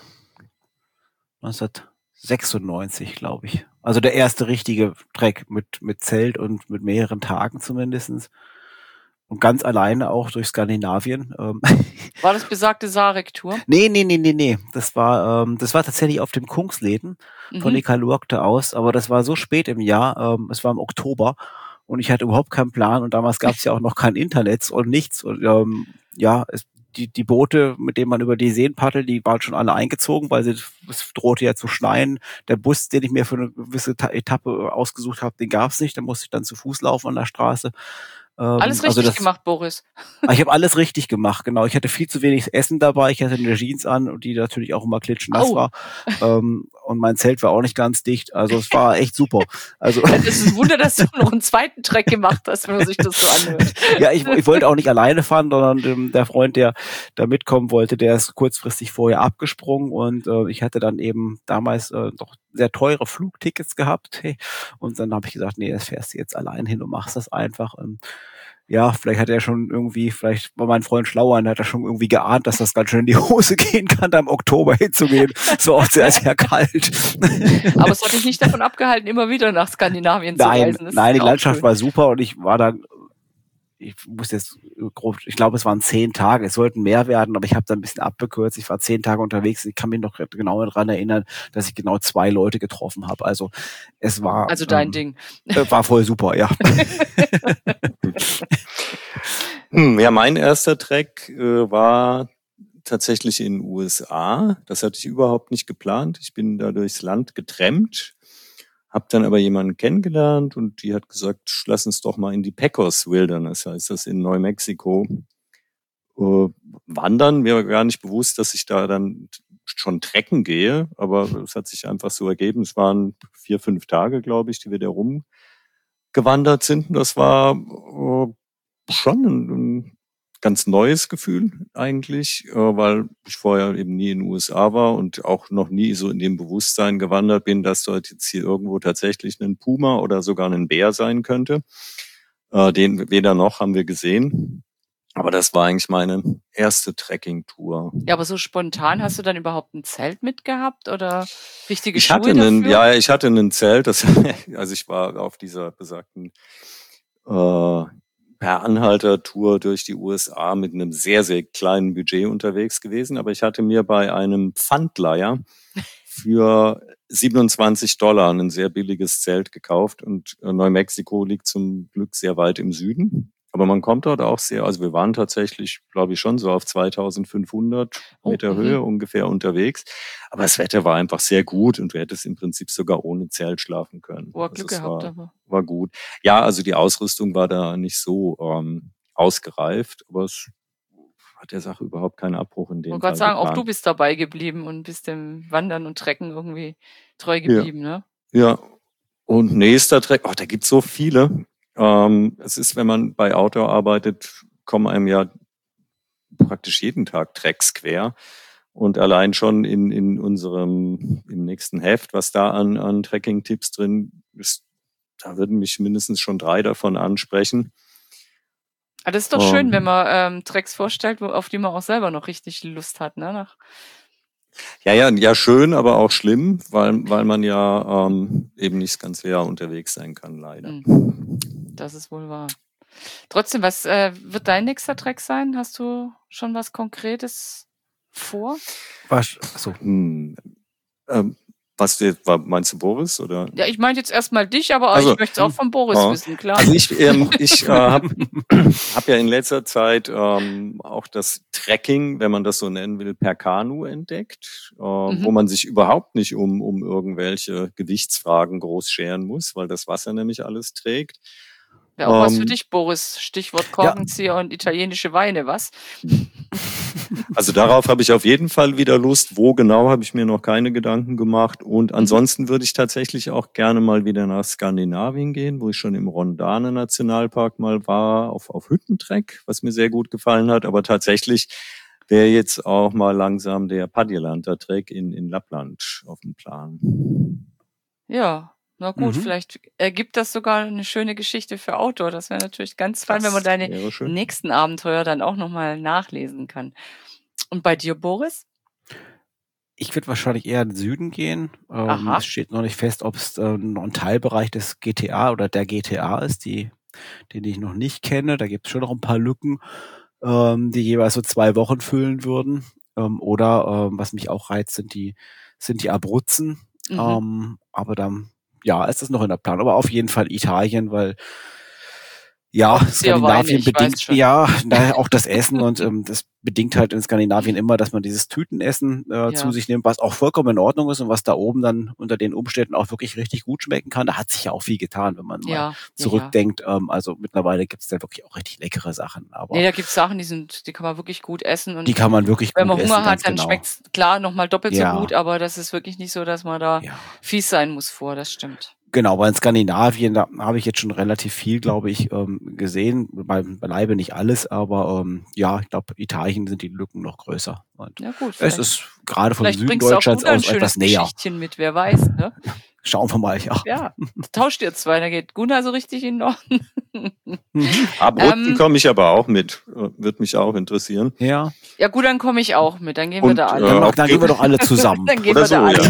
neunzehnhundertsechsundneunzig, glaube ich. Also der erste richtige Trek mit, mit Zelt und mit mehreren Tagen zumindestens. Und ganz alleine auch durch Skandinavien. Ähm, War das besagte Sarek-Tour? nee, nee, nee, nee, nee. Das war, ähm, das war tatsächlich auf dem Kungsleden von Mhm. Iqaluit aus, aber das war so spät im Jahr, ähm, es war im Oktober und ich hatte überhaupt keinen Plan und damals gab es ja auch noch kein Internet und nichts und ähm, ja, es, die, die Boote, mit denen man über die Seen paddelt, die waren schon alle eingezogen, weil sie, es drohte ja zu schneien. Der Bus, den ich mir für eine gewisse Ta- Etappe ausgesucht habe, den gab es nicht, da musste ich dann zu Fuß laufen an der Straße. Ähm, Alles also richtig das, gemacht, Boris. ich habe alles richtig gemacht, genau. Ich hatte viel zu wenig Essen dabei. Ich hatte eine Jeans an, und die natürlich auch immer klitschnass Au. war. Ähm, und mein Zelt war auch nicht ganz dicht. Also es war echt super. Also Es ist ein Wunder, dass du noch einen zweiten Trek gemacht hast, wenn man sich das so anhört. ja, ich, ich wollte auch nicht alleine fahren, sondern ähm, der Freund, der da mitkommen wollte, der ist kurzfristig vorher abgesprungen und äh, ich hatte dann eben damals äh, doch sehr teure Flugtickets gehabt. Hey. Und dann habe ich gesagt, nee, das fährst du jetzt allein hin und machst das einfach. Und ja, vielleicht hat er schon irgendwie, vielleicht war mein Freund schlauer und hat er schon irgendwie geahnt, dass das ganz schön in die Hose gehen kann, da im Oktober hinzugehen. Es war auch sehr, sehr kalt. Aber es hat dich nicht davon abgehalten, immer wieder nach Skandinavien zu Nein, reisen. Das nein, ist die auch Landschaft schön. war super und ich war da, ich muss jetzt grob, ich glaube, es waren zehn Tage, es sollten mehr werden, aber ich habe da ein bisschen abgekürzt. Ich war zehn Tage unterwegs. Ich kann mich noch genau daran erinnern, dass ich genau zwei Leute getroffen habe. Also es war, Also dein ähm, Ding. äh, war voll super, ja. Hm, ja, mein erster Trek äh, war tatsächlich in den U S A. Das hatte ich überhaupt nicht geplant. Ich bin da durchs Land getrennt, habe dann aber jemanden kennengelernt und die hat gesagt, lass uns doch mal in die Pecos Wilderness, heißt das in Neumexiko, äh, wandern. Mir war gar nicht bewusst, dass ich da dann schon trekken gehe, aber es hat sich einfach so ergeben. Es waren vier, fünf Tage, glaube ich, die wir da rumgewandert sind. Und das war äh, schon ein, ein ganz neues Gefühl eigentlich, äh, weil ich vorher eben nie in den U S A war und auch noch nie so in dem Bewusstsein gewandert bin, dass dort jetzt hier irgendwo tatsächlich ein Puma oder sogar ein Bär sein könnte. Äh, den weder noch haben wir gesehen. Aber das war eigentlich meine erste Trekking-Tour. Ja, aber so spontan, hast du dann überhaupt ein Zelt mitgehabt oder richtige Ich Schuhe hatte einen, dafür? ja, ich hatte ein Zelt, das, also ich war auf dieser besagten äh, per Anhalter-Tour durch die U S A mit einem sehr, sehr kleinen Budget unterwegs gewesen. Aber ich hatte mir bei einem Pfandleiher für siebenundzwanzig Dollar ein sehr billiges Zelt gekauft. Und äh, Neumexiko liegt zum Glück sehr weit im Süden. Aber man kommt dort auch sehr, also wir waren tatsächlich, glaube ich, schon so auf zweitausendfünfhundert Oh, Meter mhm. Höhe ungefähr unterwegs. Aber das Wetter war einfach sehr gut und du hättest im Prinzip sogar ohne Zelt schlafen können. Oh, Also Glück es gehabt, war, aber. war gut. Ja, also die Ausrüstung war da nicht so ähm, ausgereift, aber es hat der Sache überhaupt keinen Abbruch in Ich dem wollte gerade Fall sagen, auch du getan. bist dabei geblieben und bist dem Wandern und Trecken irgendwie treu Ja, geblieben, ne? ja. Und nächster Trek, oh, da gibt's so viele. Ähm, es ist, wenn man bei Outdoor arbeitet, kommen einem ja praktisch jeden Tag Treks quer. Und allein schon in, in unserem, im nächsten Heft, was da an, an Trekking-Tipps drin ist, da würden mich mindestens schon drei davon ansprechen. Aber das ist doch schön, wenn Ähm, man ähm, Treks vorstellt, wo, auf die man auch selber noch richtig Lust hat, ne? Nach, ja, ja, ja, schön, aber auch schlimm, weil, weil man ja ähm, eben nicht das ganze Jahr unterwegs sein kann, leider. Hm, das ist wohl wahr. Trotzdem, was äh, wird dein nächster Trek sein? Hast du schon was Konkretes vor? Was, achso, Hm, ähm, Was du jetzt, meinst du Boris? Oder? Ja, ich meinte jetzt erstmal dich, aber also, ich möchte es auch von Boris ja. wissen, klar. Also ich, ähm, ich äh, habe hab ja in letzter Zeit ähm, auch das Trekking, wenn man das so nennen will, per Kanu entdeckt, äh, mhm. wo man sich überhaupt nicht um, um irgendwelche Gewichtsfragen groß scheren muss, weil das Wasser nämlich alles trägt. Wäre auch ähm, was für dich, Boris. Stichwort Korkenzieher ja. und italienische Weine, was? Also darauf habe ich auf jeden Fall wieder Lust. Wo genau, habe ich mir noch keine Gedanken gemacht. Und ansonsten würde ich tatsächlich auch gerne mal wieder nach Skandinavien gehen, wo ich schon im Rondane Nationalpark mal war, auf, auf Hüttentrek, was mir sehr gut gefallen hat. Aber tatsächlich wäre jetzt auch mal langsam der Padjelanta-Trek in, in Lappland auf dem Plan. Ja. Na gut, Mhm. vielleicht ergibt das sogar eine schöne Geschichte für Outdoor. Das wäre natürlich ganz fein, Das wenn man deine wäre schön. nächsten Abenteuer dann auch nochmal nachlesen kann. Und bei dir, Boris? Ich würde wahrscheinlich eher in den Süden gehen. Ähm, Aha. es steht noch nicht fest, ob es äh, noch ein Teilbereich des G T A oder der G T A ist, die, den ich noch nicht kenne. Da gibt es schon noch ein paar Lücken, ähm, die jeweils so zwei Wochen füllen würden. Ähm, oder ähm, was mich auch reizt, sind die, sind die Abruzzen. Mhm. Ähm, aber dann ja, ist das noch in der Planung, aber auf jeden Fall Italien, weil ja, Skandinavien bedingt ja daher auch das Essen und ähm, das bedingt halt in Skandinavien immer, dass man dieses Tütenessen äh, ja. zu sich nimmt, was auch vollkommen in Ordnung ist und was da oben dann unter den Umständen auch wirklich richtig gut schmecken kann. Da hat sich ja auch viel getan, wenn man ja, mal zurückdenkt. Ja, ja. Ähm, also mittlerweile gibt es da wirklich auch richtig leckere Sachen. Aber nee, da gibt es Sachen, die sind, die kann man wirklich gut essen. Und die kann man wirklich wenn gut man Hunger essen, hat, dann genau. schmeckt es klar nochmal doppelt ja. so gut, aber das ist wirklich nicht so, dass man da ja. fies sein muss vor, das stimmt. Genau, weil in Skandinavien, da habe ich jetzt schon relativ viel, glaube ich, ähm, gesehen. Bei, beileibe nicht alles, aber ähm, ja, ich glaube, Italien sind die Lücken noch größer. Und ja gut, es ist gerade vom Süden bringst Deutschlands du auch aus etwas näher. Geschichtchen mit, wer weiß, ne? Schauen wir mal, ja. Ja, tauscht ihr zwei, da geht Gunnar so richtig in Norden. Abruzzen ähm, komme ich aber auch mit, wird mich auch interessieren. Ja. Ja gut, dann komme ich auch mit, dann gehen wir Und, da alle. Dann, äh, dann gehen wir doch alle zusammen. Dann gehen Oder wir so, da alle.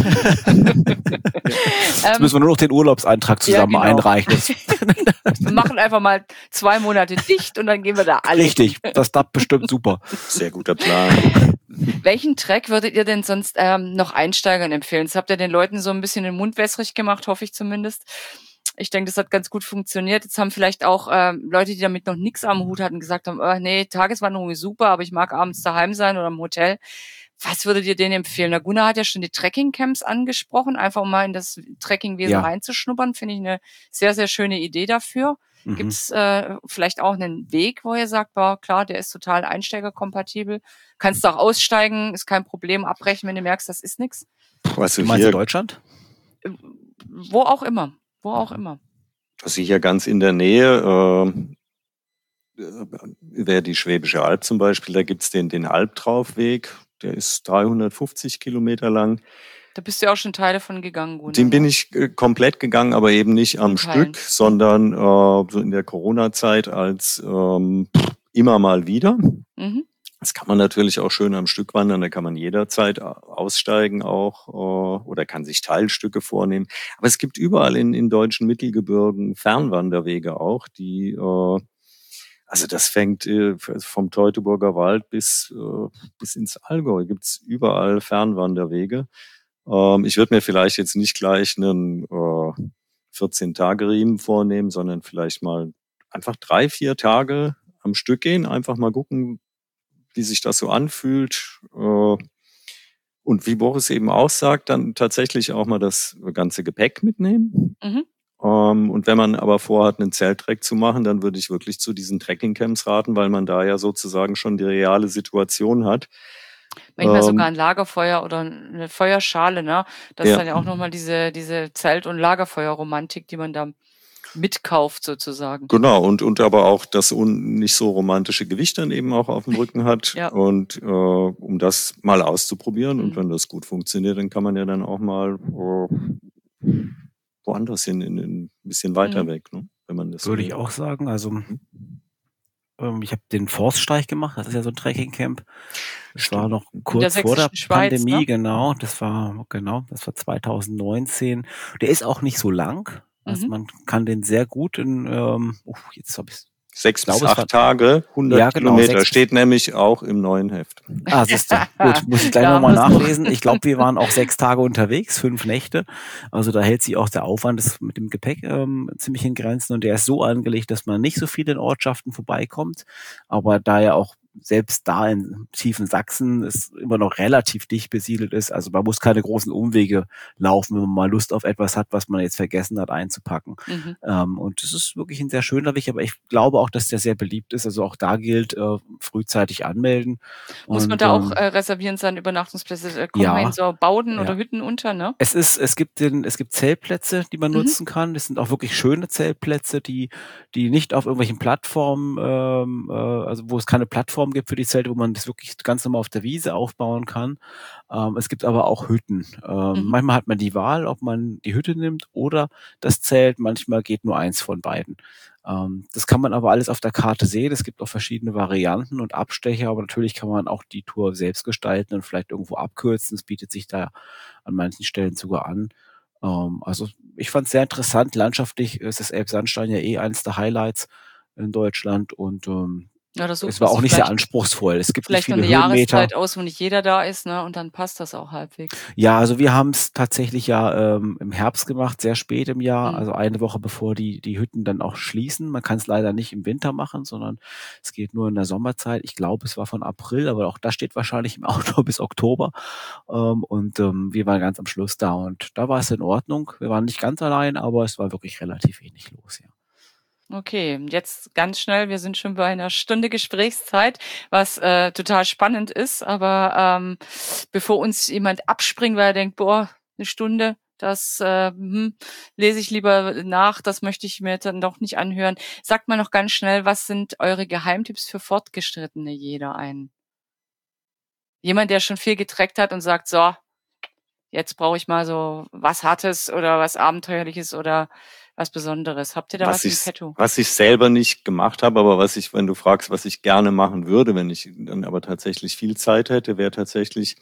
Ja. Jetzt müssen wir nur noch den Urlaubsantrag zusammen ja, genau. einreichen. Wir machen einfach mal zwei Monate dicht und dann gehen wir da alle. Richtig, das klappt bestimmt super. Sehr guter Plan. Welchen Track würdet ihr denn sonst ähm, noch Einsteigern empfehlen? Das habt ihr den Leuten so ein bisschen den Mund wässrig gemacht, hoffe ich zumindest. Ich denke, das hat ganz gut funktioniert. Jetzt haben vielleicht auch ähm, Leute, die damit noch nichts am Hut hatten, gesagt haben, oh, nee, Tageswanderung ist super, aber ich mag abends daheim sein oder im Hotel. Was würdet ihr denen empfehlen? Der Gunnar hat ja schon die Trekking-Camps angesprochen, einfach um mal in das Trekkingwesen ja. reinzuschnuppern. Finde ich eine sehr, sehr schöne Idee dafür. Mhm. Gibt es äh, vielleicht auch einen Weg, wo ihr sagt, boah, klar, der ist total einsteigerkompatibel. Kannst du auch aussteigen, ist kein Problem, abbrechen, wenn du merkst, das ist nichts. Was du meinst in Deutschland? Wo auch immer. Wo auch immer. Also hier ganz in der Nähe, äh, wäre die Schwäbische Alb zum Beispiel, da gibt's den, den Albtraufweg, der ist dreihundertfünfzig Kilometer lang. Da bist du ja auch schon Teile von gegangen, Gunnar. Den bin ich äh, komplett gegangen, aber eben nicht am Stück, sondern äh, so in der Corona-Zeit als ähm, immer mal wieder. Mhm. Das kann man natürlich auch schön am Stück wandern, da kann man jederzeit aussteigen auch äh, oder kann sich Teilstücke vornehmen. Aber es gibt überall in, in deutschen Mittelgebirgen Fernwanderwege auch, die, äh, also das fängt äh, vom Teutoburger Wald bis, äh, bis ins Allgäu, gibt's überall Fernwanderwege. Ähm, ich würde mir vielleicht jetzt nicht gleich einen äh, vierzehn-Tage-Riemen vornehmen, sondern vielleicht mal einfach drei, vier Tage am Stück gehen, einfach mal gucken, wie sich das so anfühlt. Und wie Boris eben auch sagt, dann tatsächlich auch mal das ganze Gepäck mitnehmen. Mhm. Und wenn man aber vorhat, einen Zelttrek zu machen, dann würde ich wirklich zu diesen Trekkingcamps raten, weil man da ja sozusagen schon die reale Situation hat. Manchmal ähm, sogar ein Lagerfeuer oder eine Feuerschale, ne? Das ja. ist dann ja auch nochmal diese, diese Zelt- und Lagerfeuerromantik, die man da mitkauft sozusagen. Genau, und, und aber auch das un, nicht so romantische Gewicht dann eben auch auf dem Rücken hat. Ja. Und äh, um das mal auszuprobieren mhm. und wenn das gut funktioniert, dann kann man ja dann auch mal äh, woanders hin, in, in ein bisschen weiter mhm. weg. Ne? Wenn man das würde will. Ich auch sagen, also mhm. ähm, ich habe den Forststeig gemach, das ist ja so ein Trekkingcamp. Das Stimmt. war noch kurz der vor der Schweiz, Pandemie, ne? genau, das war genau, das war zwanzig neunzehn. Der ist auch nicht so lang. Also mhm. man kann den sehr gut in, ähm, oh, jetzt habe ich Sechs bis glaube, es war- acht Tage, hundert Ja, genau, Kilometer, sechs- steht nämlich auch im neuen Heft. Ah, siehst du. Gut, muss ich gleich Ja, nochmal muss noch. nachlesen. Ich glaube, wir waren auch sechs Tage unterwegs, fünf Nächte. Also da hält sich auch der Aufwand des, mit dem Gepäck ähm, ziemlich in Grenzen und der ist so angelegt, dass man nicht so viel in Ortschaften vorbeikommt. Aber da ja auch selbst da in tiefen Sachsen es immer noch relativ dicht besiedelt ist, also man muss keine großen Umwege laufen, wenn man mal Lust auf etwas hat, was man jetzt vergessen hat einzupacken. Mhm. Ähm, und es ist wirklich ein sehr schöner Weg, aber ich glaube auch, dass der sehr beliebt ist. Also auch da gilt, äh, frühzeitig anmelden. Muss man Und, da auch ähm, äh, reservieren, seine Übernachtungsplätze? Äh, Kommt ja, man in so Bauden ja. oder Hütten unter, ne? Es ist, es gibt den, es gibt Zeltplätze, die man Mhm. nutzen kann. Das sind auch wirklich schöne Zeltplätze, die, die nicht auf irgendwelchen Plattformen, ähm, äh, also wo es keine Plattform gibt für die Zelte, wo man das wirklich ganz normal auf der Wiese aufbauen kann. Ähm, es gibt aber auch Hütten. Ähm, Mhm. Manchmal hat man die Wahl, ob man die Hütte nimmt oder das Zelt. Manchmal geht nur eins von beiden. Ähm, das kann man aber alles auf der Karte sehen. Es gibt auch verschiedene Varianten und Abstecher, aber natürlich kann man auch die Tour selbst gestalten und vielleicht irgendwo abkürzen. Es bietet sich da an manchen Stellen sogar an. Ähm, also ich fand es sehr interessant. Landschaftlich ist das Elbsandstein ja eh eines der Highlights in Deutschland und ähm, Ja, da sucht es man war auch sich nicht sehr vielleicht, anspruchsvoll. Es gibt nicht vielleicht noch viele eine Höhenmeter. Jahreszeit aus, wo nicht jeder da ist, ne? Und dann passt das auch halbwegs. Ja, also wir haben es tatsächlich ja ähm, im Herbst gemacht, sehr spät im Jahr, Mhm. also eine Woche bevor die die Hütten dann auch schließen. Man kann es leider nicht im Winter machen, sondern es geht nur in der Sommerzeit. Ich glaube, es war von April, aber auch das steht wahrscheinlich im Outdoor bis Oktober. Ähm, und ähm, wir waren ganz am Schluss da und da war es in Ordnung. Wir waren nicht ganz allein, aber es war wirklich relativ wenig los, ja. Okay, jetzt ganz schnell, wir sind schon bei einer Stunde Gesprächszeit, was äh, total spannend ist, aber ähm, bevor uns jemand abspringt, weil er denkt, boah, eine Stunde, das äh, hm, lese ich lieber nach, das möchte ich mir dann doch nicht anhören. Sagt mal noch ganz schnell, was sind eure Geheimtipps für Fortgeschrittene, jeder ein? Jemand, der schon viel getreckt hat und sagt, so, jetzt brauche ich mal so was Hartes oder was Abenteuerliches oder was Besonderes. Habt ihr da was, Was im ich, Petto? was ich selber nicht gemacht habe, aber was ich, wenn du fragst, was ich gerne machen würde, wenn ich dann aber tatsächlich viel Zeit hätte, wäre tatsächlich,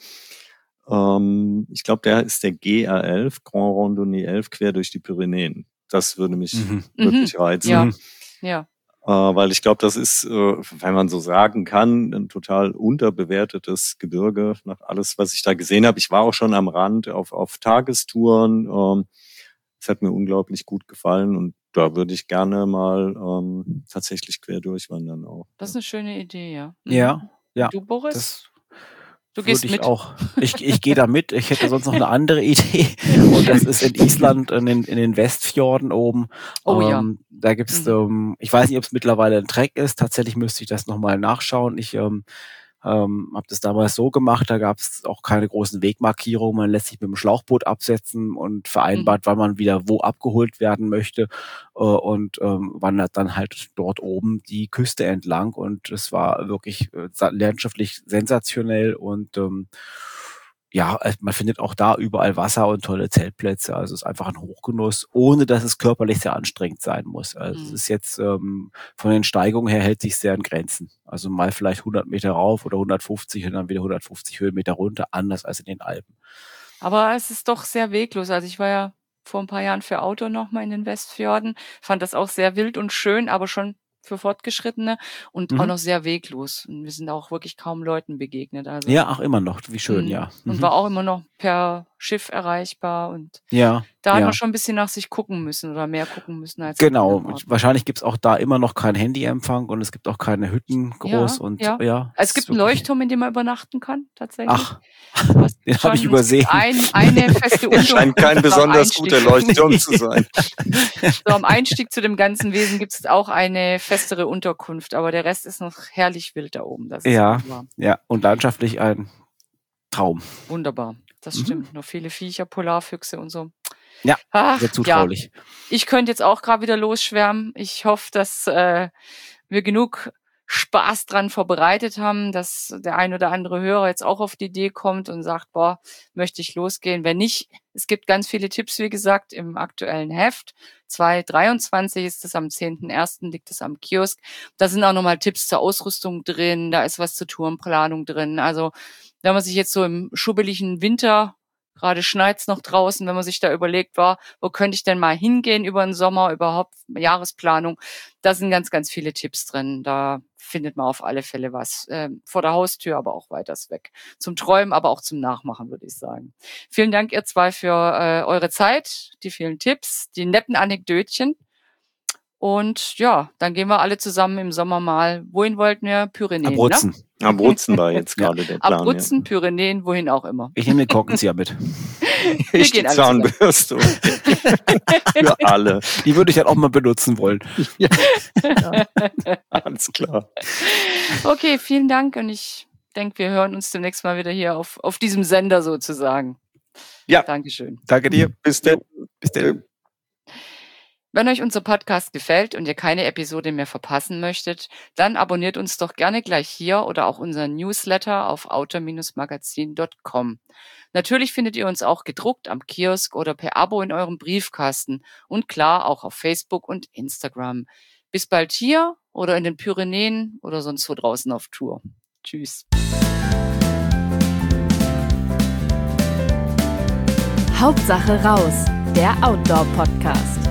ähm, ich glaube, der ist der G R elf, Grand Randonnée elf, quer durch die Pyrenäen. Das würde mich Mhm. wirklich Mhm. reizen. Ja, Mhm. ja. Äh, weil ich glaube, das ist, äh, wenn man so sagen kann, ein total unterbewertetes Gebirge nach alles, was ich da gesehen habe. Ich war auch schon am Rand auf, auf Tagestouren. Ähm, es hat mir unglaublich gut gefallen und da würde ich gerne mal ähm, tatsächlich quer durchwandern auch. Das ist eine schöne Idee, ja. Mhm. Ja, ja, Und du, Boris? das Du würde gehst ich mit. auch. Ich, ich gehe da mit. Ich hätte sonst noch eine andere Idee. Und das ist in Island, in den, in den Westfjorden oben. Oh ja. Ähm, da gibt's, Mhm. ähm, ich weiß nicht, ob es mittlerweile ein Trek ist. Tatsächlich müsste ich das nochmal nachschauen. Ich ähm, ähm, habe das damals so gemacht. Da gab es auch keine großen Wegmarkierungen. Man lässt sich mit dem Schlauchboot absetzen und vereinbart, wann man wieder wo abgeholt werden möchte. Äh, und ähm, wandert dann halt dort oben die Küste entlang. Und es war wirklich äh, sa- landschaftlich sensationell und ähm, ja, äh, man findet auch da überall Wasser und tolle Zeltplätze. Also es ist einfach ein Hochgenuss, ohne dass es körperlich sehr anstrengend sein muss. Also es Mhm. ist jetzt ähm, von den Steigungen her hält sich sehr in Grenzen. Also mal vielleicht hundert Meter rauf oder hundertfünfzig und dann wieder hundertfünfzig Höhenmeter runter, anders als in den Alpen. Aber es ist doch sehr weglos. Also ich war ja vor ein paar Jahren für Outdoor noch mal in den Westfjorden, fand das auch sehr wild und schön, aber schon für Fortgeschrittene und auch Mhm. noch sehr weglos. Und wir sind auch wirklich kaum Leuten begegnet. Also Ja, auch immer noch. Wie schön, mhm. ja. Und Mhm. war auch immer noch per Schiff erreichbar und Ja, da hat man ja. schon ein bisschen nach sich gucken müssen oder mehr gucken müssen als an Genau. anderen Orten. Wahrscheinlich gibt's auch da immer noch keinen Handyempfang und es gibt auch keine Hütten groß Ja, und ja. ja, Es es gibt ist einen wirklich. Leuchtturm, in dem man übernachten kann, tatsächlich. Ach, Du hast den habe ich schon, es gibt übersehen. ein, eine feste Scheint kein Unterkunft so am besonders guter Einstieg. Leuchtturm zu sein. So am Einstieg zu dem ganzen Wesen gibt es auch eine festere Unterkunft, aber der Rest ist noch herrlich wild da oben. Das ist Ja, wunderbar. ja. Und landschaftlich ein Traum. Wunderbar. Das Mhm. stimmt. Noch viele Viecher, Polarfüchse und so. Ja, Ach, sehr ja. zutraulich. Ich könnte jetzt auch gerade wieder losschwärmen. Ich hoffe, dass äh, wir genug Spaß dran vorbereitet haben, dass der ein oder andere Hörer jetzt auch auf die Idee kommt und sagt, boah, möchte ich losgehen. Wenn nicht, es gibt ganz viele Tipps, wie gesagt, im aktuellen Heft. zweitausenddreiundzwanzig ist es, am zehnten ersten liegt es am Kiosk. Da sind auch nochmal Tipps zur Ausrüstung drin, da ist was zur Tourenplanung drin. Also wenn man sich jetzt so im schubbeligen Winter Gerade schneit's noch draußen, wenn man sich da überlegt, war, wo könnte ich denn mal hingehen über den Sommer, überhaupt Jahresplanung. Da sind ganz, ganz viele Tipps drin. Da findet man auf alle Fälle was. Äh, vor der Haustür, aber auch weiters weg. Zum Träumen, aber auch zum Nachmachen, würde ich sagen. Vielen Dank, ihr zwei, für äh, eure Zeit, die vielen Tipps, die netten Anekdötchen. Und ja, dann gehen wir alle zusammen im Sommer mal, wohin wollten wir? Pyrenäen, Abruzzen. ne? Abruzzen war jetzt Ja. gerade der Plan. Abruzzen, ja. Pyrenäen, wohin auch immer. Ich nehme den Korkenzieher mit. Wir Ich die gehen alle zusammen. Zahnbürste. Für alle. Die würde ich dann auch mal benutzen wollen. Alles klar. Okay, vielen Dank und ich denke, wir hören uns demnächst mal wieder hier auf, auf diesem Sender sozusagen. Ja. Dankeschön. Danke dir. Bis dann. Bis dann. Wenn euch unser Podcast gefällt und ihr keine Episode mehr verpassen möchtet, dann abonniert uns doch gerne gleich hier oder auch unseren Newsletter auf outdoor Bindestrich magazin Punkt com. Natürlich findet ihr uns auch gedruckt am Kiosk oder per Abo in eurem Briefkasten und klar auch auf Facebook und Instagram. Bis bald hier oder in den Pyrenäen oder sonst wo draußen auf Tour. Tschüss. Hauptsache raus, der Outdoor-Podcast.